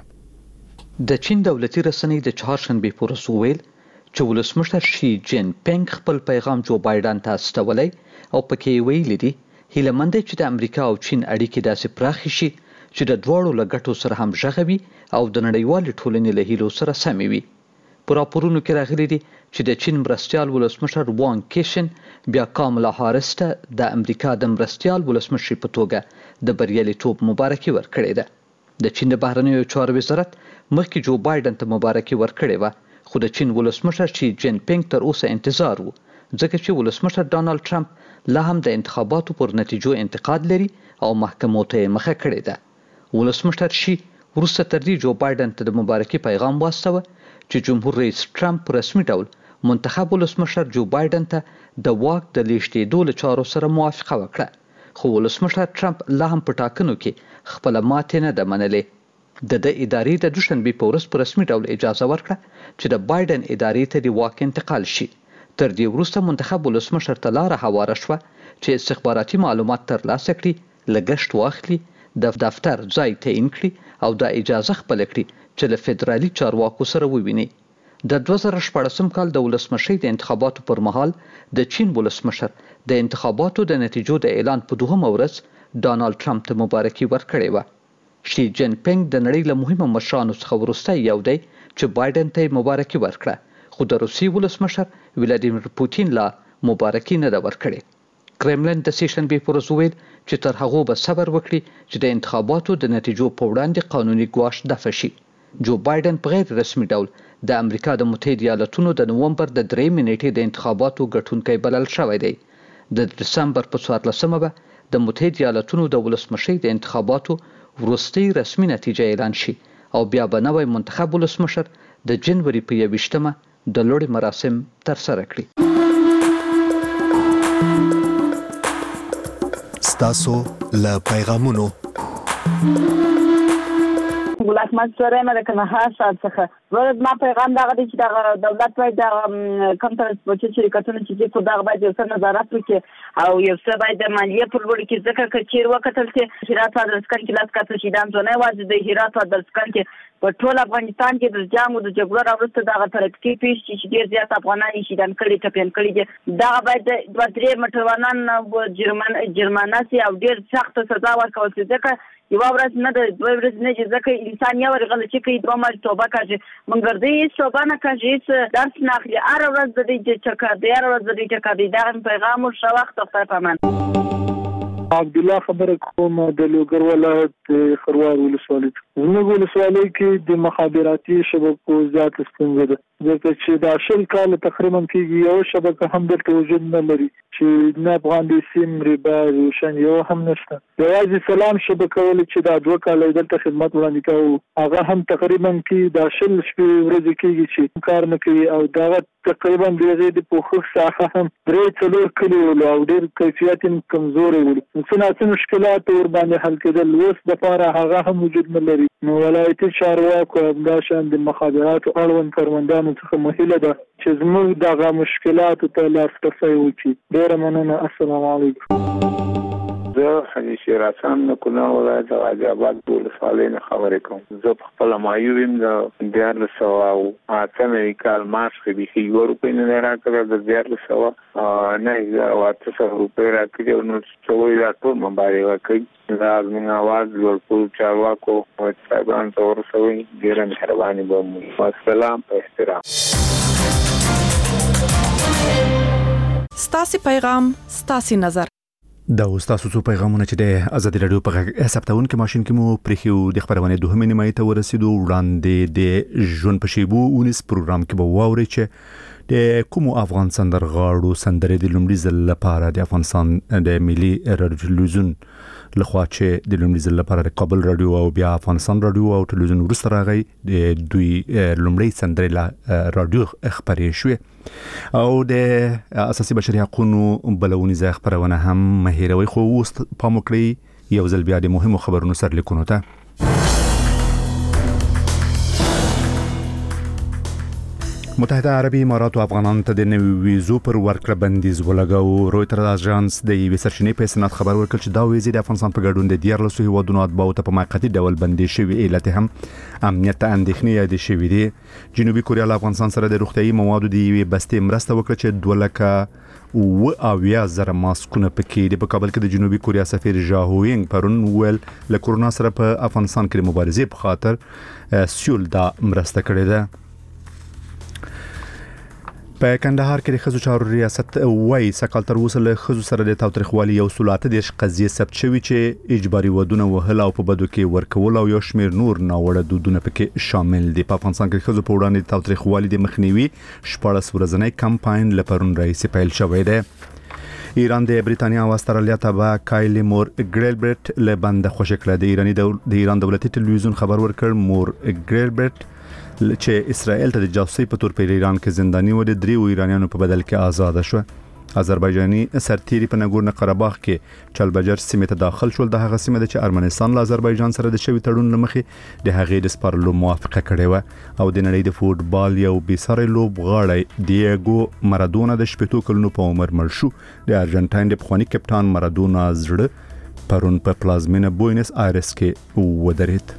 کې. د چین دولتي رسنۍ د چهارشنبه په ورځ ویل چې ولسمشر شي جین پینګ خپل پیغام جو بایدن ته استولی او پکې ویلي دي هیله مند چې د امریکا او چین اړیکې داسې پراخې شي چې د دواړو له ګټو سره همغږې وي او د نړیوالې ټولنې له هیلو سره سمې وي. په راپورونو کې راغلي دي چې د چین مرستیال ولسمشر وانګ کیشن بیا کاملا هاریس ته د امریکا د مرستیال ولسمشر په توګه د بریالیتوب مبارکي ورکړې ده. د چین د بهرنیو چارو وزارت مخکې جو بایدن ته مبارکي ورکړې وه، خو د چین ولسمشر شي جین پینګ تر اوسه انتظار وو ځکه چې ولسمشر ډانلډ ټرمپ لا هم د انتخاباتو پر نتیجو انتقاد لري او محکمو ته مخه کړې ده. ولسمشر شي وروسته تر دې جو بایدن ته د مبارکي پیغام واستوه چې جمهور رئیس ټرمپ په رسمي ډول منتخب ولسمشر جو بایدن ته د واک د لیږدېدو له چارو سره موافقه وکړه، خو ولسمشر ټرمپ لا هم په ټاکنو کې خپله ماتې نه ده منلې. د د ادارې د دوشنبه په ورځ په رسمي ډول اجازه ورکړه چې د بایدن ادارې ته د واک انتقال شي. تر دې وروسته منتخب ولسمشر ته لاره هواره شوه چې استخباراتي معلومات ترلاسه کړي، لګښت واخلي، د دفتر ځای تعیین کړي او د اجازه خپل کړي چې له فدرالي چارواکو سره وویني. د دوه زره شپاړسم کال د ولسمشۍ د انتخاباتو پر مهال د چین ولسمشر د انتخاباتو د نتیجو د اعلان په دوهمه ورځ ډانلډ ټرمپ ته مبارکي ورکړې وه. شي جین پینګ د نړۍ له مهمو مشرانو څخه وروسته یو دی چې بایدن ته مبارکي ورکړه، خو د روسي ولسمشر ولادیمیر پوتین لا مبارکي نه ده ورکړې. کرملین د سې شنبې په ورځ وویل چې تر هغو به صبر وکړي چې د انتخاباتو د نتیجو په وړاندې قانوني ګواښ دفع شي. جو بایدن په غیر رسمي ډول د امریکا د متحده ایالاتونو د نومبر د درې نیټې د انتخاباتو ګټونکی بلل شوی دی. د دسمبر په څوارلسمه به د متحده ایالاتونو د ولسمشۍ د انتخاباتو وروستۍ رسمي نتیجه اعلان شي او بیا به نوی منتخب ولسمشر د جنوري په یویشتمه د لوړې مراسم ترسره کړي. ستاسو له پیغامونو ولایت مشوره مې کنه هڅه څخه ورته ما پیغام دا غوډي چې دا دولت وای دا کوم ترانسپورت شرکتونه چې په دغه باندې څه نظارت وکړي او یو څه باید د مالیه په لور کې ځکه چې چیر وکتل چې هرات فدراسکان کې لاس کاته شي دا نه واځي د هرات فدراسکان کې په ټول افغانستان کې د جامو د جګړو راوړسته دغه ترقی پیښ چې ډیر زیات افغانان شي دان کړي ټپین کړي دا باید د دوه درې مټروانان جرمن جرمانه سي او ډیر سخت سزا ورکول شي ځکه یو ورځ نه د دوه ورځې نه چې ځکه انسان یو ورغله چې کوي دوه مر توبه کوي مګر دې توبه نه کوي درس نه اخلي هر ورځ د دې چې کا دی هر ورځ د دې چې کا دی دا پیغام او شوخت خپل پمن عبد الله خبره کوم د لوګر ولایت خروار ولسوالۍ زموږ ولسوالۍ کې د مخابراتي شبکو زیات ستونزه ده ځکه چې دا شل کال تقریبا کېږي یو شبکه هم دلته وجود نه لري چې نه افغان دي سیم ریبا روشن یو هم نشته. یوازې سلام شبکه ولې چې دا دوه کال دلته خدمت وړاندې کوي هغه هم تقریبا کې دا شل شپې ورځې کېږي چې کار نه کوي او دا تقریبا دغه د پوښښ ساحه هم درې څلور کلي ول او ډېر کیفیت یې کمزوري ول. څه ناڅه مشکلات ور باندې حل کېدل اوس دپاره هغه هم وجود نه لري. نو ولایتي چارواکو همداشان د مخابراتو اړوند کروندانو څخه مهیله ده چې زموږ دغه مشکلاتو ته لاسرسی وکړي. ډېره مننه. السلام علیکم. زه حاجي شیر حسن د کونړ ولایت غازي آباد ولسوالۍ نه خبرې کوم. زه په خپله معیوب یم. د دیارلس سوه او اته نوي کال مارچ کې بیخي یوه روپۍ نه دی راکړی. د دیارلس سوه نهه زره او اته سوه روپۍ راکړي او نو څه وایي دا ټول مبالغه کوي. دا زموږ اواز لوړپوړو چارواکو صاحبانو ته ورسوئ. ډېره مهرباني به مو. والسلام په احترام. ستاسې پیغام ستاسې نظر. دا تاسو څو پیغامونه چې د ازادي رادیو په ثبتون کې ماشين کې مو پرخیو د خبرونه دوه نیمه ته ورسېدو. وړاندې د ژوند په شیبو اونیس پروګرام کې به واوري چې د کوم افغان سندرغاړو سندرې د لومړي ځل لپاره د افغانستان د ملي رادیو لخوا چې د لومړي ځل لپاره د کابل رادیو او بیا افغانستان رادیو او ټلویزیون وروسته راغی د دوی لومړي سندرې لا رادیو خبرې شوې او د اساسي بشري حقوقو بلونیزه خبرونه هم مهیروي. خو اوس پام وکړئ یو ځل بیا د مهمو خبرونو سر لیکونو ته. متحده عربي امارات او افغانان ته د نوي ویزو پر ورکړه بندیز ولګاو. رويتر اژانس د یوې سرچینې په اسناد خبر ورکړ چې دا ویزې د افغانستان په ګډون د دیارلسو هیوادونو اتباعو ته په موقتي ډول بندي شوي. علت هم امنیت ته اندېښنې یادې شوې دي. جنوبي کوریا له افغانستان سره د روغتیايي موادو د یوې بستې مرسته وکړه چې دوه لکه اوه اویا زره ماسکونه پکې دي. په کابل کې د جنوبي کوریا سفیر ژاهوینګ پرون ویل له کورونا سره په افغانستان کې د مبارزې په خاطر سیول دا مرسته کړې ده. په کندهار کې د ښځو چارو ریاست وایي سکهال تر اوسه له ښځو سره د تاوتریخوالي یو سل اته دېرش قضیې ثبت شوي چې اجباري ودونه وهل او په بدو کې ورکول او یو شمېر نور ناوړه دودونه پکې شامل دي. په افغانستان کې ښځو په وړاندې د تاوتریخوالي د مخنیوي شپاړس ورځنی کمپاین له پرون راهیسې پیل شوی دی. ایران د بریتانیا او استرالیا تابع کایلی مور ګریلبرټ له بنده خوشی کړه. د ایرانی د ایران دولتي ټلویزیون خبر ورکړ مور ګریلبرټ چې اسرائیل ته د جاسوسي په تور په ایران کې زنداني و د دریو ایرانیانو په بدل کې آزاد شو. آذربایجاني سرتیري په نګورنو قرهباغ کې چلبجر سیمه ته داخل شول. د هغه سیمه چې ارمنستان له آذربایجان سره د شوی تړون لمخې د هغې د سپارلو موافقه کړې و او د نړۍ د فوټبال یو بېساري لوبغاړی دیګو مارادونا د شپږ کلونو په عمر مړ شو. د ارجنټاین د پخوانی کپټان مارادونا زړه پرون په پلازمینه بوینس آیرس کې ودرېد.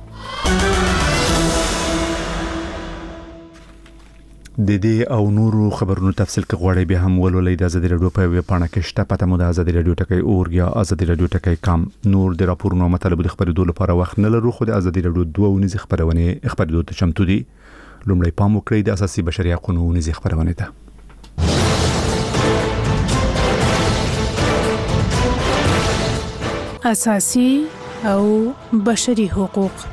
د دې او نورو خبرونو تفصیل کې غواړئ بیا هم ولولئ د ازادي رادیو په ویب پاڼه کې شته. پته مو د ازادي رادیو ټکی اور یا ازادي رادیو ټکی کام. نور د راپورونو مطلب د خبرېدو لپاره وخت نه لرو خو د ازادي رادیو دوه ونیزه خبرونه خبرېدو ته چمتو دي. لومړی پام وکړئ د اساسي بشري حقوقو ونیزه خبرونه ته. اساسي او بشري حقوق.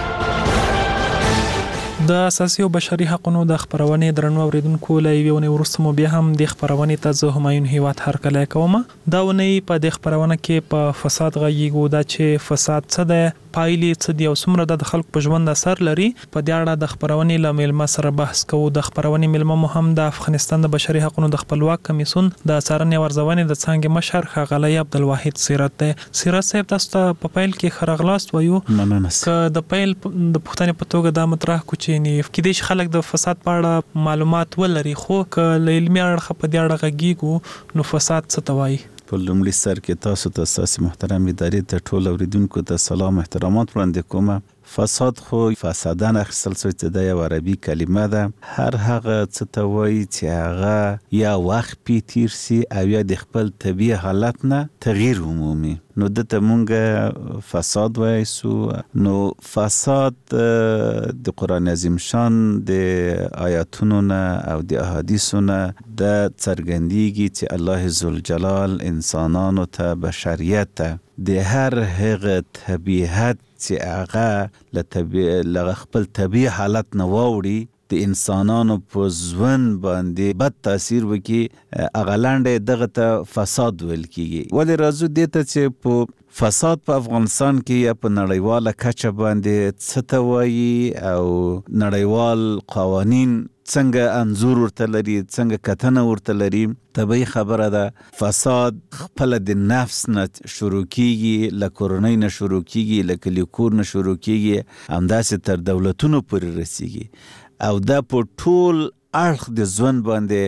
د اساسي او بشري حقوقو د خبرونې درنو اوریدونکو لایوي ورسته مو بیا هم د خبرونې ته زه همایون هیواد هرکلی کوم. دا ونی په د خبرونه کې په فساد غږیږو دا چې فساد څه ده پایلې څه دی او څومره د خلکو په ژوند اثر لري. په دې اړه د خبرونې له ملما سره بحث کوو. د خبرونې ملما مو هم د افغانستان د بشري حقوقو د خپلواک کمیسیون د څارنې ورزونې د څنګه مشر ښاغلی عبدالواحد سیرت دی. سیرت صاحب تاسو ته په پیل کې خرغلاست وایو که د پیل د پښتنې په توګه دا مطرح کو چې نه کېدای شي خلک د فساد په اړه معلومات ولري خو که له علمي اړخه په دې اړه غږیږو نو فساد څه ته وایي. په لومړي سر کې تاسو ته اساسي محترم ادارې ته ټول اوریدونکو ته سلام احترامات وړاندې کوم. فساد خو فسادن اخیستل شوی چې د یو عربي کلمه ده. هر هغه څه ته وایي چې هغه یا وخت پی تیر سي او یا د خپل طبیعي حالت نه تغییر عمومي نو دته مونږ فساد وایسو. نو فساد د قرآن عظیم شان د آیاتونو نه او د احادیثو نه د څرګندېږي چې الله ذوالجلال انسانانو ته بشریت ته د هر هغه طبیعت چې هغه له طبیع له خپل طبیعي حالت نه واوړي د انسانانو په ژوند باندې بد تاثیر وکړي هغه لاندې دغه ته فساد ویل کیږي. ولې راځو دې ته چې په فساد په افغانستان کې یا په نړیواله کچه باندې څه ته وایي او نړیوال قوانین څنګه انزور ورته لري، څنګه کتنه ورته لري. طبیعي خبره ده فساد خپل د نفس نه شروع کیږي، له کورنۍ نه شروع کیږي، له کلي کور نه شروع کیږي، همداسې تر دولتونو پورې رسیږي او دا په ټول اړخ د ژوند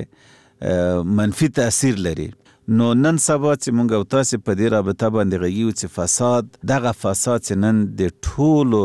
باندې منفي تاثیر لري. نو نن سبا چې مونږ او تاسې په دې رابطه باندې غږیږو چې فساد، دغه فساد چې نن د ټولو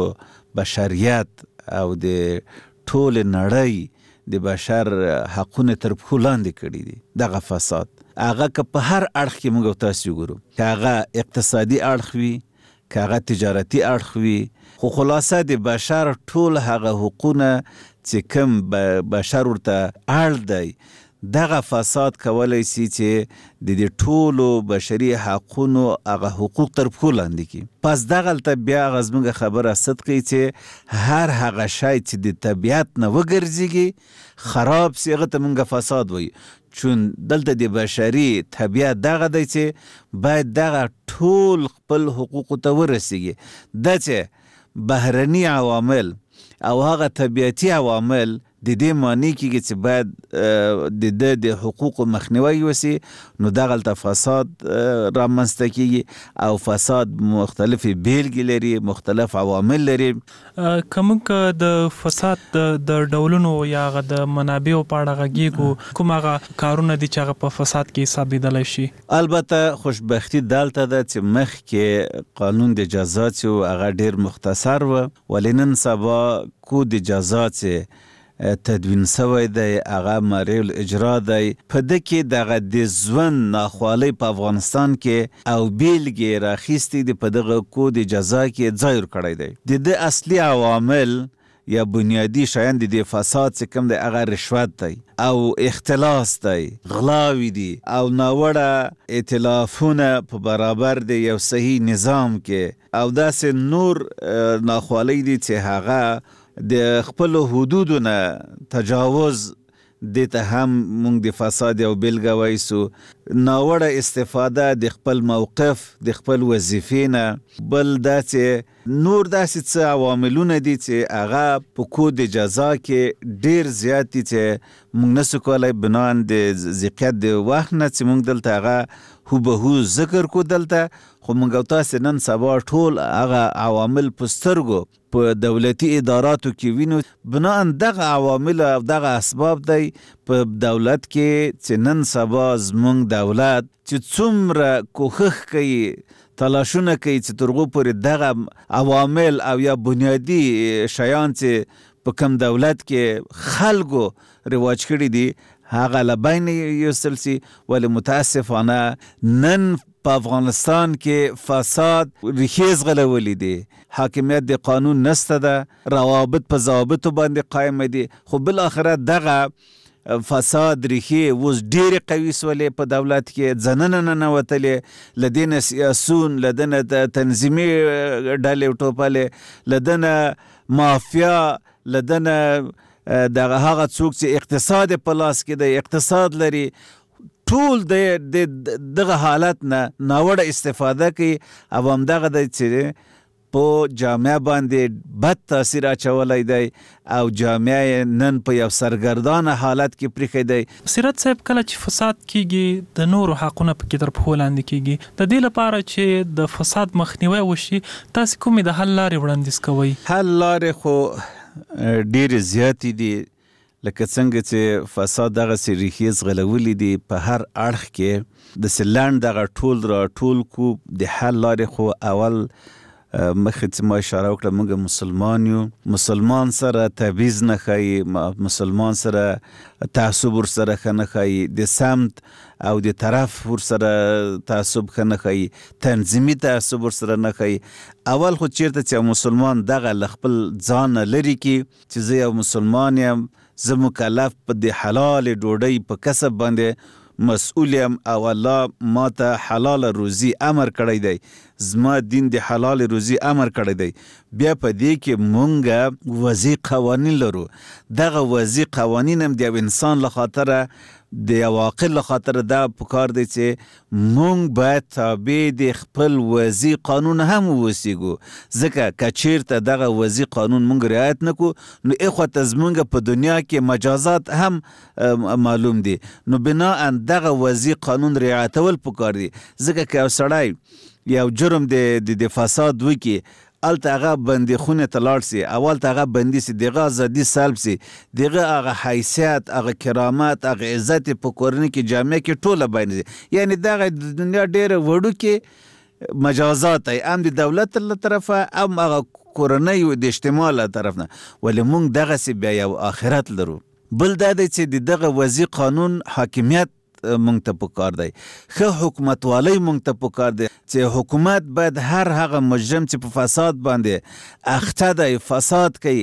بشریت او د ټول نړۍ د بشر حقونه تر پښو لاندې کړي دي. دغه فساد هغه که په هر اړخ کې مونږ او تاسې وګورو، که هغه اقتصادي اړخ وي، که هغه تجارتي اړخ وي، خو خلاصه د بشر ټول هغه حقونه چې کوم بشر ورته اړ دی، دغه فساد کولی سي چې د دې ټولو بشري حقونو هغه حقوق تر پښو لاندې کړي. پس دغلته بیا هغه زموږ خبره صدقي چې هر هغه شی چې د طبیعت نه وګرځېږي خراب سي، هغه ته مونږ فساد وایو. چون دلته د بشري طبیعت دغه دی چې باید دغه ټول خپل حقوقو ته ورسیږي. دا چې بهرني عوامل او هغه طبیعتي عوامل د دې معنی کېږي چې باید د ده د حقوقو مخنیوی وسي، نو دغلته فساد رامنځته کېږي او فساد مختلفې بیلګې لري، مختلف عوامل لري. که موږ د فساد د ډولونو یا هغه د منابعو په اړه غږیږو، کوم هغه کارونه دي چې هغه په فساد کې حسابېدلی شي؟ البته خوشبختي دلته ده چې مخکې قانون د جزا چې هغه ډېر مختصر و، ولې نن سبا کود جزا چې تدوین سوی دی هغه مریع الاجرا دی. په ده کې دغه د ژوند ناخوالۍ په افغانستان کې او بیلګې راخیستې دي، په دغه کود جزا کې ځای ورکړی دی. د ده اصلي عوامل یا بنیادی شیان د دې فساد چې کوم دی هغه رشوت دی او اختلاس دی، غلاوې دي او ناوړه ائتلافونه په برابر دی یو صحیح نظام کې، او داسې نور ناخوالۍ دي چې هغه د خپل حدودو نه تجاوز دې ته هم مونږ د فساد یو بیلګه وایسو. ناوړه استفاده د خپل موقف، د خپل وظیفې نه. بل دا چې نور داسې څه عواملونه دي چې هغه په کود جزا کې ډېر زیات دي چې مونږ نسو کولی بنان د ذقیت د وخت نه چې مونږ دلته هغه هوبهو ذکر کو دلته، خو مونږ او تاسې نن سبا ټول هغه عوامل په سترګو په دولتي اداراتو کې وینو. بنان دغه عوامل او دغه اسباب دی په دولت کې چې نن سبا زمونږ دولت چې څومره کوښښ کوي، تلاشونه کوي چې تر هغو پورې دغه عوامل او یا بنیادي شیان چې په کم دولت کې خلکو رواج کړي دي هغه له بین یوستل سي. ولې متاسفانه نن په افغانستان کې فساد ریښې ځغلولې دي، حاکمیت د قانون نسته ده، روابط په ضوابطو باندې قایم دي، خو بالاخره دغه فساد ریښې اوس ډېرې قوي سولې په دولت کې، ځننه ننوتلې، له دې نه سیاسون، له ده نه تنظیمي ډلې وټوپلې، له ده نه مافیا، له ده نه دغه هغه څوک چې اقتصاد په لاس کې دی، اقتصاد لري، ټول د دغه حالت نه ناوړه استفاده کوي او همدغه دی چې په جامعه باندې بد تاثیر اچولی دی او جامعه نن په یو سرګردانه حالت کې پریښی دی. سیرت صاحب، کله چې فساد کیږي د نورو حقونه پکې تر پښو لاندې کیږي، د دې لپاره چې د فساد مخنیوی وشي تاسې کومې د حل لارې وړاندیز کوئ؟ حل لارې خو ډېرې زیاتې دي، لکه څنګه چې فساد دغسې ریښې ځغلولي دي په هر اړخ کې. داسې لنډ دغه ټول را ټول کو د حل لارې خو اول مخکې چې ما اشاره وکړه موږ مسلمان یو، مسلمان سره تبعیض نه ښایي، مسلمان سره تعصب ورسره ښه نه ښایي، د سمت او د طرف ورسره تعصب ښه نه ښایي، تنظیمي تعصب ورسره نه ښایي. اول خو چیرته چې مسلمان دغه له خپل ځان نه لرې کړي چې زه یو مسلمان یم، زه مکلف په د حلال ډوډۍ په کسب باندې مسئول یم او الله ما ته حلال روزي امر کړی دی، زما دین د حلال روزي امر کړی دی. بیا په دې کې مونږ وضعي قوانین لرو. دغه وضعي قوانین هم د انسان له خاطره د یو عاقل له خاطره دا پکار دی چې مونږ باید تابع د خپل وضعي قانون هم ووسیږو. ځکه که چیرته دغه وضعي قانون مونږ رعایت نه کړو نو اخوته زمونږ په دنیا کې مجازات هم معلوم دي. نو بناء دغه وضعي قانون رعایتول پکار دي. ځکه که یو سړی یو جرم د فساد وکړي الته هغه بندي خونه ته لاړ سي، اول ته هغه بندي سي، دغه ازادي سلب سي، دغه هغه حیثیت، هغه کرامت، هغه عزت په کورنۍ کې جامع کې ټوله باندې سي. یعنی دغه د دنیا ډېر وړو کې مجازات ای هم د دولت له طرفه هم هغه کورنۍ د اجتماع له طرف نه. ولې مونږ دغه سي بیا یو آخرت لرو. بل دا دی چې دغه وضعي قانون حاکمیت مونږ ته پکار دی، ښه حکومتوالی مونږ ته پکار دی چې حکومت باید هر هغه مجرم چې په فساد باندې اخته دی، فساد کوي،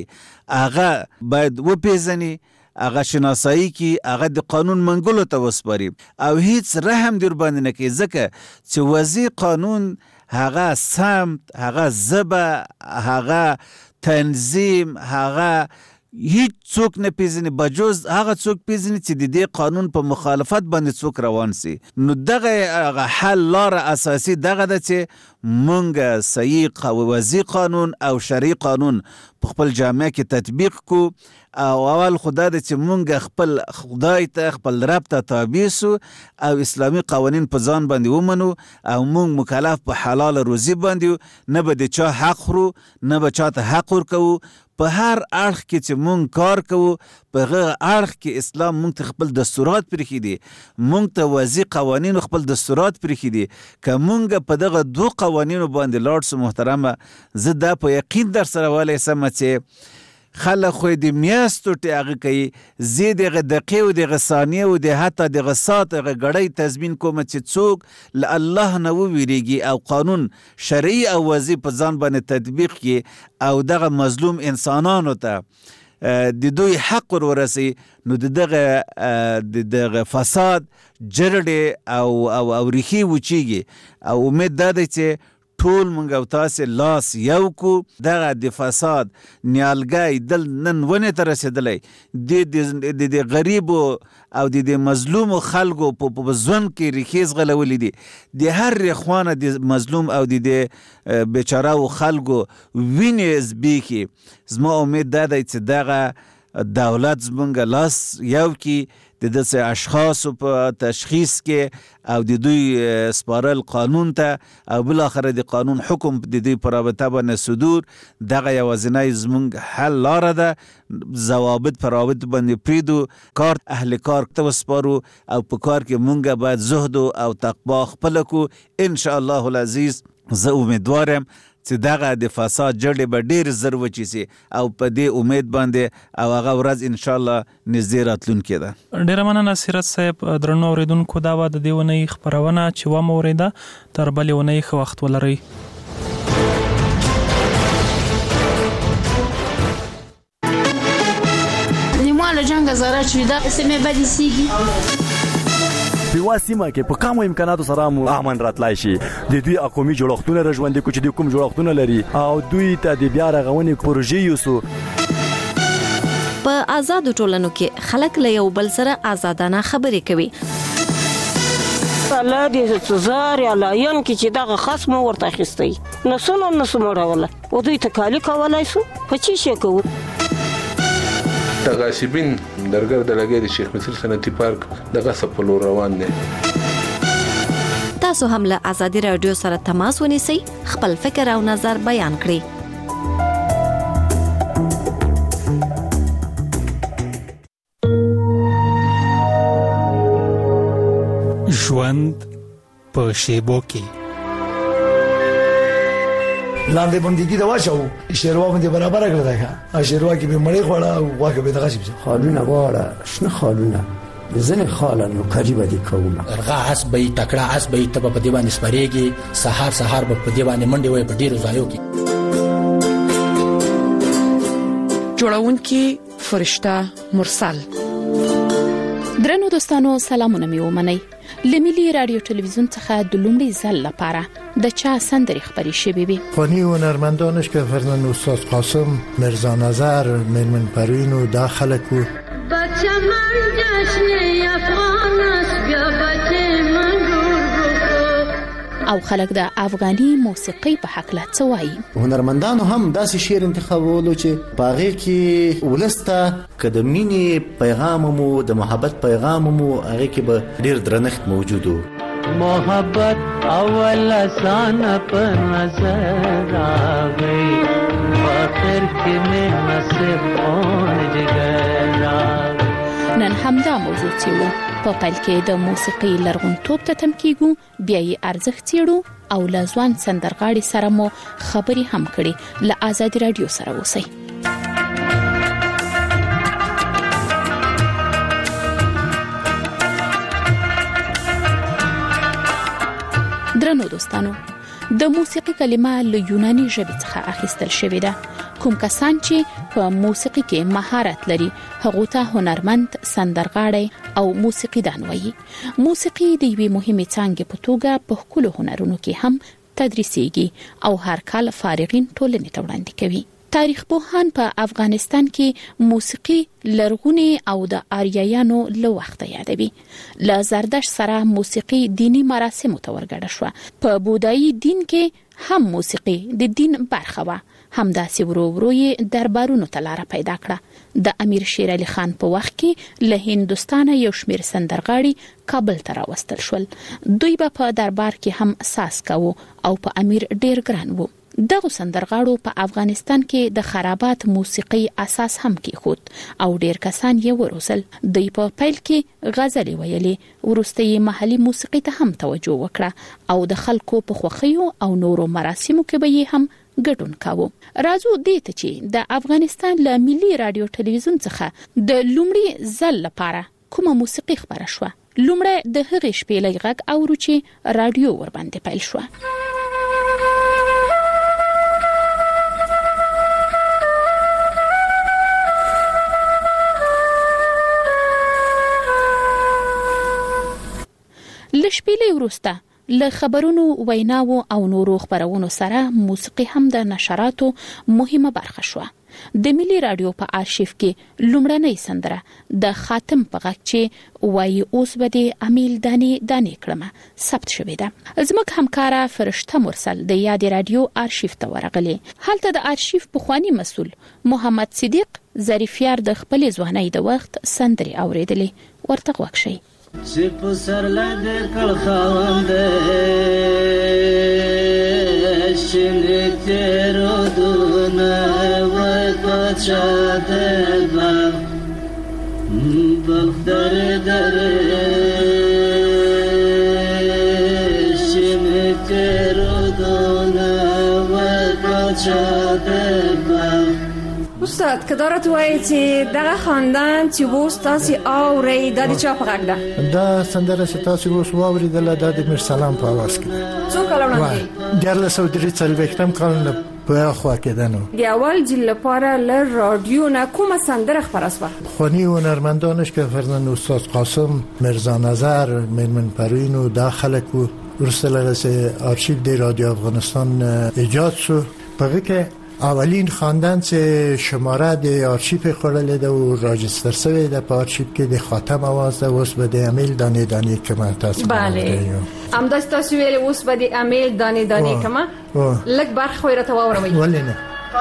هغه باید وپیژني، هغه شناسایی کی، هغه د قانون منګولو ته وسپاري او هیڅ رحم در باندې نه کوي. ځکه چې وضعي قانون هغه سمت، هغه ژبه، هغه تنظیم، هغه هیڅ څوک نه پیژني بجوز هغه څوک پیژني چې د دې قانون په مخالفت باندې څوک روان سي. نو دغه هغه حل لاره اساسي دغه ده چې مونږ صحیح وضعي قانون او شرعي قانون په خپل جامعه کې تطبیق کو. او اول خدا ده چې مونږ خپل خدای ته، خپل رب ته تابع سو او اسلامي قوانین په ځان باندې ومنو او مونږ مکلف په حلال روزي باندې، نه به د چا حق خورو، نه به چاته حق ورکوو. په هر اړخ کې چې مونږ کار کوو په هغه اړخ کې اسلام مونږ ته خپل دستورات پرېښي دي، مونږ ته وضعي قوانینو خپل دستورات پرېښي دي. که مونږ په دغه دو قوانینو باندې لاړ سو محترمه، زه دا په یقین در سره ولی سمه چې خلک خو د میاشتو هغه کوي، زه دغه دقیقې او دغه ثانیې او د حتی دغه ساعت هغه ګړۍ تضمین کوم چې څوک له الله نه وویریږي او قانون شرعي او وضعي په ځان باندې تطبیق کړي او دغه مظلوم انسانانو ته د دوی حق ور ورسي. نو دغه دغه فساد جرړې او او او ریښې وچیږي. او امید دا دی چې ټول مونږ او تاسې لاس یو کو. دغه د فساد نیالګی دل نن ونې ته رسېدلی، د د غریبو او د د مظلومو خلکو په ژوند کې ریښې ځغلولې دي. د هر رخوانه د مظلوم او د د بیچارهو خلکو وینې زبېښي. زما امید دا دی چې دغه دولت زمونږ لاس یو کې د داسې اشخاصو په تشخیص کې او د دوی سپارل قانون ته او بالاخره د قانون حکم د دوی په رابطه باندې صدور. دغه یوازینی زمونږ حل لاره ده. ضوابط په رابط باندې پریږدو، کار اهل کار ته وسپارو او په کار کې مونږ باید زهد او تقوا خپله کړو. انشاءالله العزیز زه امیدوارم چې دغه د فساد جړې به ډېر زر وچې سي او په دې امید باندې او هغه ورځ انشاءالله نږدې راتلونکې ده. ډېره مننه سیرت صاحب. درنو اورېدونکو دا وه د دې اونۍ خپرونه چې ومه اورېده. تر بلې اونۍ ښه وخت ولرئ. د ما له جنګه زاره چې دا سیمې بدې سیږي په یوه سیمه کې په کمو امکاناتو سره مو امن راتلای شي. د دوی قومي جوړښتونه راژوندي کړو چې دوی کوم جوړښتونه لري او دوی ته د بیا رغونې پروژې یوسو. په آزادو ټولنو کې خلک له یو بل سره آزادانه خبرې کوي. الله دې زار یا لاین کې چې دغه خصم ورته اخیستی نو څونه نه سو مړوله او دوی ته کالي کولای سو په چی شي کوو. د غاصبین درګر د لګي د شیخ مصر صنعتي پارک د غصب په لور روان دي. تاسو هم له آزادي رادیو سره تماس ونیسئ، خپل فکر او نظر بیان کړئ. ژوند په شیبو کې لاندې بندګي دا واچو شیروا باندې برابر کړل دا شیروا کې به مړې خوړه او واګه به دغه شي خالونه واړه شنه خالونه ځنه خالانو قریبه دي کومه ارغا اس به ټکړه اس به ته په دی باندې سپریږي سحر سحر په دی باندې منډي وای په ډیرو ځایو کې جوړون کې فرشته مرسل. درنو دوستانو سلامونه مې ومنئ. لملي رادیو تلویزیون څخه د لومړي ځل لپاره د چا سندرې خبرې شوې وي. خوانی هنرمندانش که فرزند استاد قاسم، مرزا نظر، میرمن پروین و دا خلک و بچه من جشن افغان است بیا بچه من او خلک د افغاني موسیقي په حق لا څه وایي. هنرمندانو هم داسې شعر انتخابولو چې باغې کې ولسته قدمینی پیغام مو د محبت پیغام مو هغه کې به ډیر درنښت موجود وو. محبت اول آسان په نظر راغی اخر کې مې نصیب اون جګر راغی. نن همدا موضوع څیړو. په پیل کې د موسیقي لرغونتوب ته تم کیږو، بیا یې ارزښت څیړو او له ځوان سندرغاړي سره مو خبرې هم کړې. له آزادي رادیو سره اوسئ. درنو دوستانو، د موسیقي کلمه له یوناني ژبې څخه اخیستل شوې ده. کوم کسان چې په موسیقي کې مهارت لري هغه ته هنرمند، سندرغاړي او موسیقیدان وایي. موسیقي د یوې مهمې څانګې په توګه په ښکلو هنرونو کې هم تدریسيږي او هر کال فارغین ټولنې ته وړاندې کوي. تاریخ پوهان په افغانستان کې موسیقي لرغونی او د آریایانو له وخته یادوي. له زردشت سره موسیقي دینی مراسمو ته ورګډه شوه. په بودایي دین کې هم موسیقي د دین برخه وه. همداسې ورو ورو یې دربارونو ته لاره پیدا کړه. د امیر شیر علي خان په وخت کې له هندوستانه یو شمېر سندرغاړي کابل ته راوستل شول. دوی به په دربار کې هم ساز کاوه او په امیر ډیر ګران وو. دغه سندرغاړو په افغانستان کې د خرابات موسیقي اساس هم کېښود او ډیر کسان یې وروزل. دوی په پیل کې غزلې ویلې، وروسته یې محلي موسیقي ته هم توجه وکړه او د خلکو په خوښیو او نورو مراسمو کې به یې هم ګډون کاوه. راځو دې ته چې د افغانستان له ملي رادیو تلویزیون څخه د لومړي ځل لپاره کومه موسیقي خبره شوه. لومړی د هغې شپېلۍ غږ اورو چې رادیو ورباندې پیل شوه. له شپېلۍ وروسته له خبرونو، ویناو او نورو خبرونو سره موسیقي هم د نشراتو مهمه برخه شوه. د ملي رادیو په آرشیف کې لومړنۍ سندره د خاتم په غږ چې وایي اوس به د امیل دانې دانې کړمه ثبت شوې ده. زموږ همکاره فرشته مرسل د یاد رادیو آرشیف ته ورغلې. هلته د آرشیف پخوانی مسؤل محمد صدیق ظریفیار د خپل ځوانۍ د وخت سندرې اوریدلې. ورته غوږ شئ. چې په سر لږ کړ خاوند شنه تیرو دونه وای پچا دبا بغدر در شنه تیرو دونه وای پچا دبا. استاد کدارت وایي چې دغه خاندان چې ووس تاسې اورئ دا د چا په غږ ده؟ دا سندره چې تاسې اوس واورېدله دا د میرسلام په اواز کې ده. څو کاله وړاندې؟ دیارلس سوه درې څلوېښتم کال نه په خوا کې ده. نو د اول ځل لپاره له رادیو نه کومه سندره خپره شوه؟ خوانی هنرمندانش که فرزند استاد قاسم، مرزا نظر، میرمن پروین و دا خلک و وروسته له هغې آرشیف د رادیو افغانستان ایجاد شو. په هغې کې اولین خواندن چې شماره د آرشیف خوړلې ده او راجستر شوی ده په آرشیف کې د خاتم आवाज ده. اوس به د امیل دانې دانې کما تاسو بله همداسې تاسو ویلې اوس به د امیل دانې دانې کما لږ برخه خو یې راته واوروئ. ولې نه؟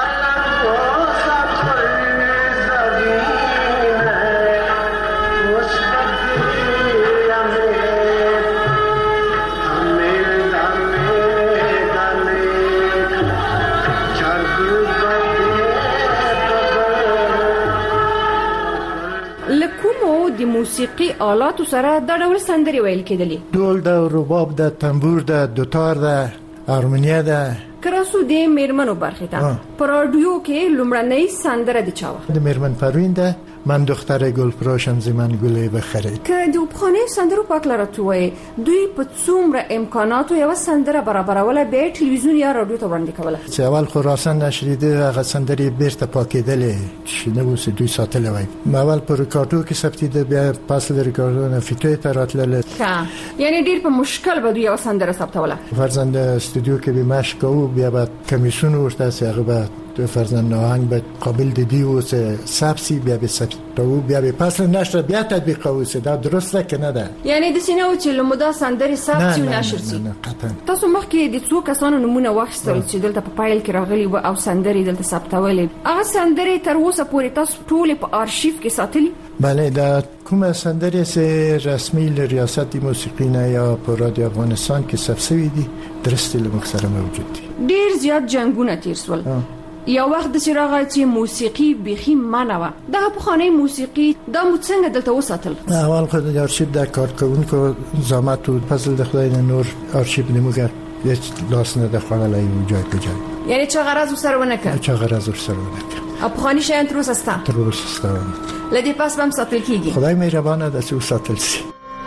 د موسیقي آلاتو سره دا ډول سندرې ویل کېدلې؟ ډول ده، رباب ده، تنبور ده، دوتار ده، هارمونیه ده. کراسو د میرمنو برخې ته په رادیو کې لومړنۍ سندره د چا وه؟ د میرمن پروین ده من دختر گلفروشم زمن گلی بخرید. که د پخوانی سندرو پاک لرتوي دوی په څومره امکاناتو یو سندره برابروله به ټلویزیون یا رادیو ته وړاندې کوله. چې اول خراسان نشریده هغه سندرې بیرته پاکېدلې چې نو اوس دوی ساتلې وای. اول پر ریکارډو کې ثبتېده بیا پاس د ریکارډونو فکرې ته راتلل. ها یعنی ډیر په مشکل به دوی یو سندره ثبتوله. فرزند استودیو کې به مشق کوو بیا به کمیسیون ورته هغه به دو فرزند آهنگ به قابل دیدی و سبسی بیا به سبتو بیا به پس نشر بیا تطبیق و دا درسته که نه ده. یعنی د سینو چې لمدا سندري سبسی و نشر سي. تاسو مخکې د څو کسانو نمونه واخیستل چې دلته په پایل کې راغلي و او سندري دلته ثبتولې. هغه سندري تر اوسه پورې تاسو ټول په آرشیف کې ساتلي؟ بله دا کومه سندري سه رسمي ل ریاست موسیقی نه یا په رادیو افغانستان کې ثبت شوی دي درسته لمخسره موجود دي. ډیر زیات جنگونه تیر سول. یو وخت د چراغ چې موسیقي بيخي منوه دا په خانه موسیقي دا مو څنګه دلته وساتل؟ اول خو د آرشیف د کارکونکو زحمت او فضل د خدای نور آرشیف نموګر هیڅ لاس نه د خلای جای په جای. یعنی چا غرض وسره ونه کړ؟ چا غرض وسره ونه کړ. په خانه شین تر اوسه ستا؟ تر اوسه ستا. لدی پاس بم ساتل کیږي. خدای مهربانه ده چې وساتل شي.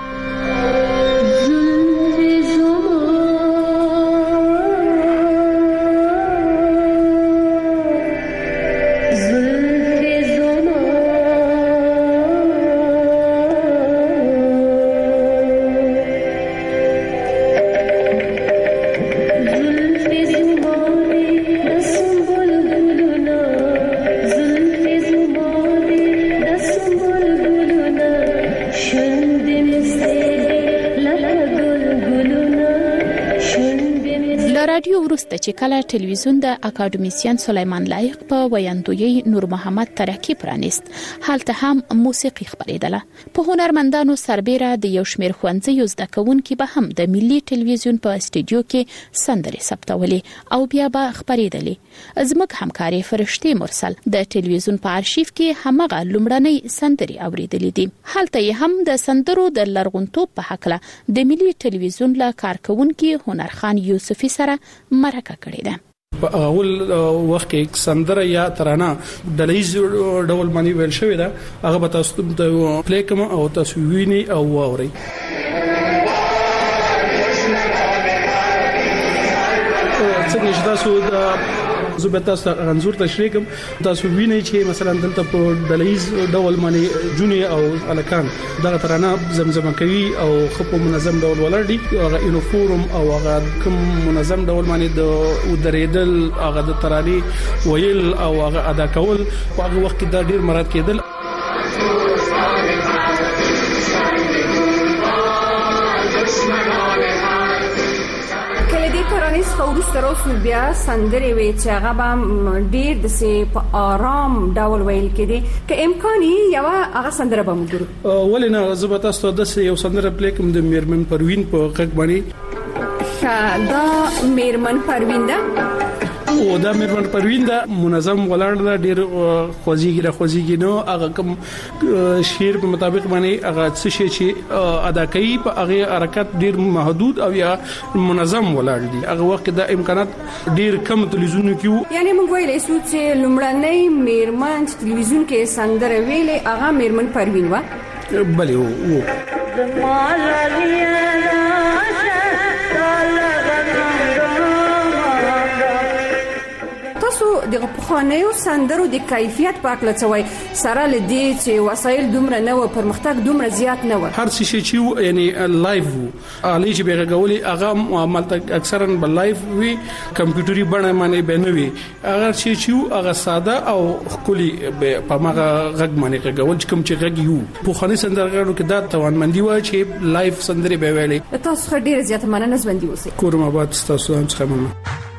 وروسته چې کله ټلویزیون د اکاډمیسین سلیمان لایق په ویاندوی نور محمد ترکی پرانیست حالته هم موسیقي خبرېدله. په هنرمندانو سربېره د یو شمېر ښوونځیو زده کوونکي به هم د ملي ټلویزیون په استودیو کې سندرې ثبتولې او بیا به خبرېدلې. زموږ همکاري فرشتي مرسل د ټلویزیون په آرشیف کې همغه لومړنۍ سندرې اوریدلې دي. حالته یې هم د سندرو د لرغونتوب په حق له د ملي ټلویزیون له کارکونکي هنرخان یوسفي سره مرکه کړې ده. په اول وخت کې سندره یا ترانه د لیز ډول باندې ویل شوې ده هغه به تاسو ته پلی کوم او تاسو ویني او واوري. څنګه چې تاسو د زبتا انزور تشریح کوم تاسو وینئ چې مثلا دلته په دلیز ډول باندې جونی او الکان دغه ترانه زمزمه کوي او خپل منظم ډول ولري هغه یونیفورم او هغه کوم منظم ډول باندې د ودریدل هغه د ترانه ویل او هغه ادا کول په هغه وخت کې دا ډیر مراد کېدل. ترانیس خورس تراسو بیا سندرې وی چې هغه به ډیر د سي په آرام ډول ویل کېدي که امکاني یو هغه سندره به موږ ولنه زبتا ستو د یو سندره پلی کوم د میرمن پروین په غږ باندې دا میرمن پروین ده او دا میرمن پروین دا منظم ولاړ دا ډیر خوځيږي را خوځيږي نو هغه کوم شعر په مطابق باندې هغه څه شي چې ادا کوي په هغه حرکت ډیر محدود او یا منظم ولاړ دي. هغه وخت دا امکانات ډیر کم تلویزیون کې یعنی موږ ویلې سو چې لومړنۍ میرمن تلویزیون کې سندره ویلې هغه میرمن پروین و. بله و د پخوانیو سندرو د کیفیت په اړه څه وایي سره لدی چې وسایل دومره نه و پرمختګ دومره زیات نه و هر څه چې یعنی لایف علي چې بیرغولي هغه عملته اکثرا بل لایف وی کمپیوټري بڼه باندې بنوي هغه چې هغه ساده او خولي په ماغه غږ باندې غول چې کوم چې غږ یو پخوانی سندرغاړو کې دا توانمندي و چې لایف سندري به ویلي. تاسو ډیره زیاته مننه زبندي اوسئ. کورم آباد تاسو هم څخه مننه.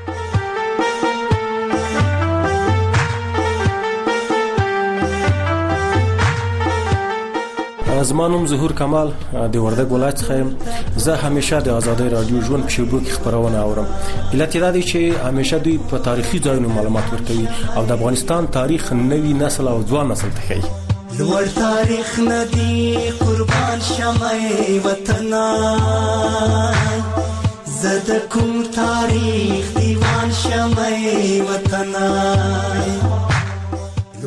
زمانوم ظهور کمال د وردګ ولایت څخه زه همیشه د آزادۍ رادیو ژوند په شیبو کې خبرونه اورم. علت دا دی چې همیشه دوی په تاریخي ځایونو معلومات ورکوي او د افغانستان تاریخ نوی نسل او ځوان نسل ته ښیي. لوړ تاریخ ندی قربان شمه وطن زد کوم تاریخ دیوان شمه وطن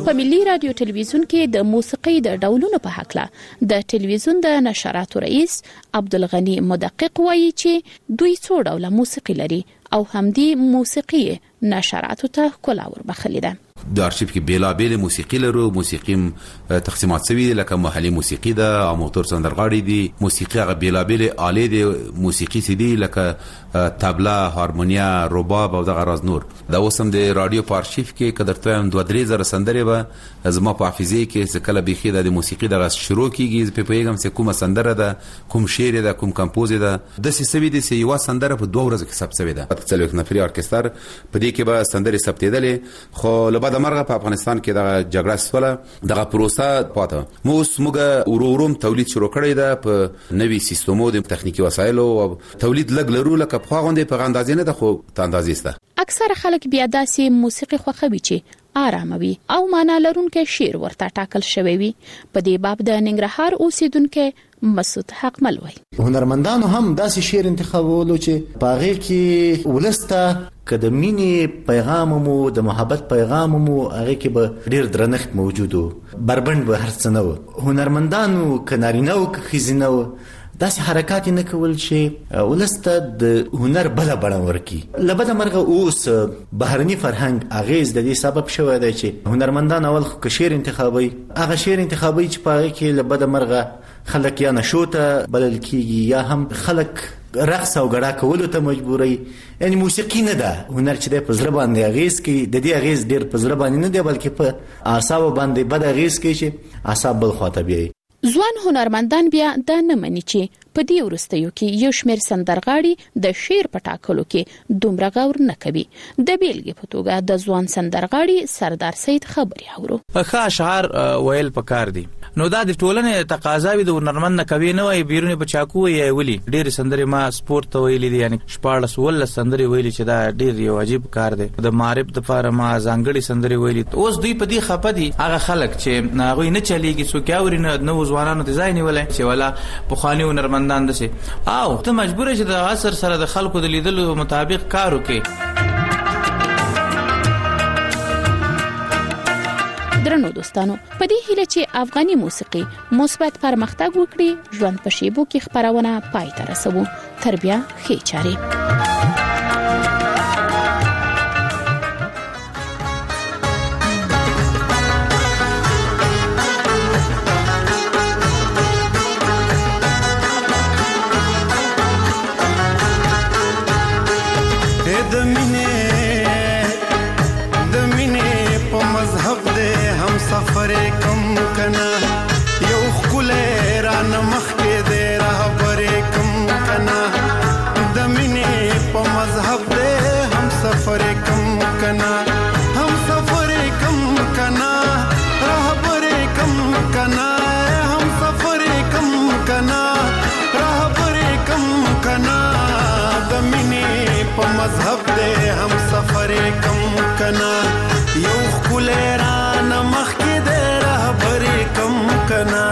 په ملي رادیو ټلویزیون کې د موسیقي د ډولونو په حق له د ټلویزیون د نشراتو رئیس عبدالغنی مدقق وایي چې دوی څو ډوله موسیقي لري او همدې موسیقي نشراتو ته ښکلا وربخلې ده. د ارشیف کې بیلابېل موسیقي لرو، موسیقي تقسیمات شوی دي لکه محلي موسیقي ده، اماتور سندرغاړي دي، موسیقي هغه بیلابېل آلې دي موسیقي سي دي لکه طبله، هارمونیا، رباب او دغه راز نور. دا اوسم د رادیو په ارشیف کې کدرته هم دوه درې زره سندرې به زما په حافظه کې څه کله بيخي د موسیقي دغه شروع کیږي په پیغام څه کومه سندره ده، کوم شعر ده، کوم کمپوز ده، د څه سوي دي چې یو سندره په دوه ورځې کې ثبت شوی ده. په څلوي نفري ارکستر په دې کې به سندرې ثبتېدلې، خو د مرغه په افغانستان کې د جګړه سوله دغه پروسه پاته مو سمګه وروروم تولید شروع کړی ده په نوي سیستمو د تخنیکی وسایلو او تولید لګ لرو لکه په غونډې په اندازې نه ده خو ته اندازې سته. اکثر خلک بیا داسې موسیقي خوښوي چې آراموي او معنا لرونکي شعر ورته ټاکل شوی وي. په دې باب د ننګرهار اوسیدونکو مسعود حقمل وایي هنرمندانو هم داسې شعر انتخابولو چې پاغه کې ولسته کده مینې پیغام مو د محبت پیغام مو هغه کې به ډیر درنښت موجودو، بربند به هرڅ نه و. هنرمندانو کنارینه او خزینه داسې حرکات نه کول چې ولسته د هنر بل بڼه ورکی. لبد مرغه اوس بهرني فرهنګ اغیز د دې سبب شوی دی چې هنرمندان اول خو شعر انتخابي، هغه شعر انتخابي چې پاره کې لبد مرغه خلک یا نشوته بلل کیږي یا هم خلک رقص او غړا کولو ته مجبوري. یعنی موسیقي نه ده هنر چې د پزړه باندې اغیز کوي، د دې اغیز ډیر پزړه باندې نه دی بلکې په اعصاب باندې بد اغیز کوي چې اعصاب بل خواته بیاي. ځوان هنرمندان بیا دا نه مني چې په دې ورستیو کې یو شمېر سندرغاړي د شعر په ټاکلو کې دومره غور نه کوي. د بیلګې په توګه د ځوان سندرغاړي سردار سید خبري اورو ښه اشعار ویل پکار دي، نو دا د ټولنې تقاضا وي د هنرمند نه کوي نه وي بیرونی په چاکو یې ویلي. ډېر سندرې ما سپورت ته ویلي دي، یعنی شپاړس ولس سندرې ویلي چې دا ډېر یو عجیب کار دی. د معرب د لپاره ما ځانګړي سندرې ویلي. اوس دوی په دې خپه دي هغه خلک چې هغه نه چلیږي څوک اوري نه نو ځوانانو ته ځای نیولای چې ولا په خواني هنرمندان دسي او ته مجبور یې د عصر سره د خلکو د لیدلو مطابق کار وکړي. درنو دوستانو، په دې هیله چې افغاني موسیقي مثبت پرمختګ وکړي، ژوند په شیبو کې خبرونه پای ته رسوو. تر بیا ښې چارې. سفر کم کنا یو خله را نمخ کې دې رهبر کم کنا د مینې په مذهب دې هم سفر کم کنا هم سفر کم کنا رهبر کم کنا هم سفر کم کنا رهبر کم کنا د مینې په مذهب دې هم سفر کم کنا یو خله را نمخ کې دې رهبر کم کنا.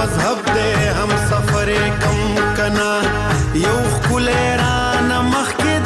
مذهب دې هم سفر کم کنا یو خله را نمخ کې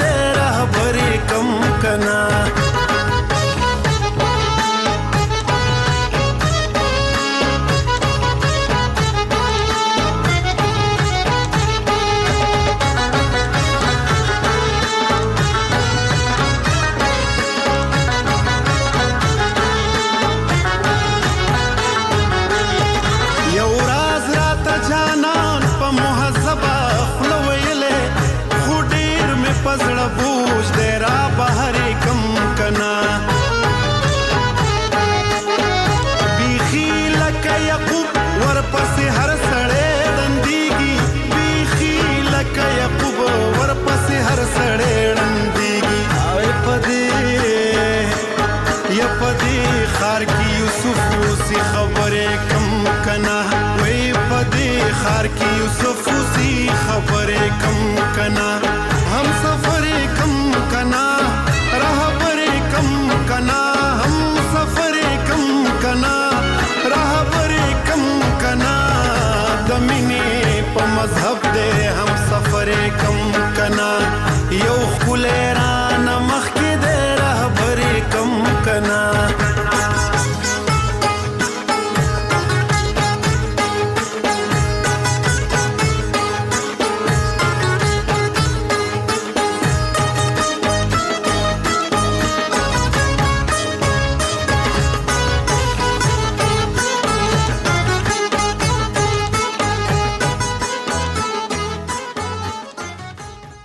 خار کې یوسف وسی خبره کم کنا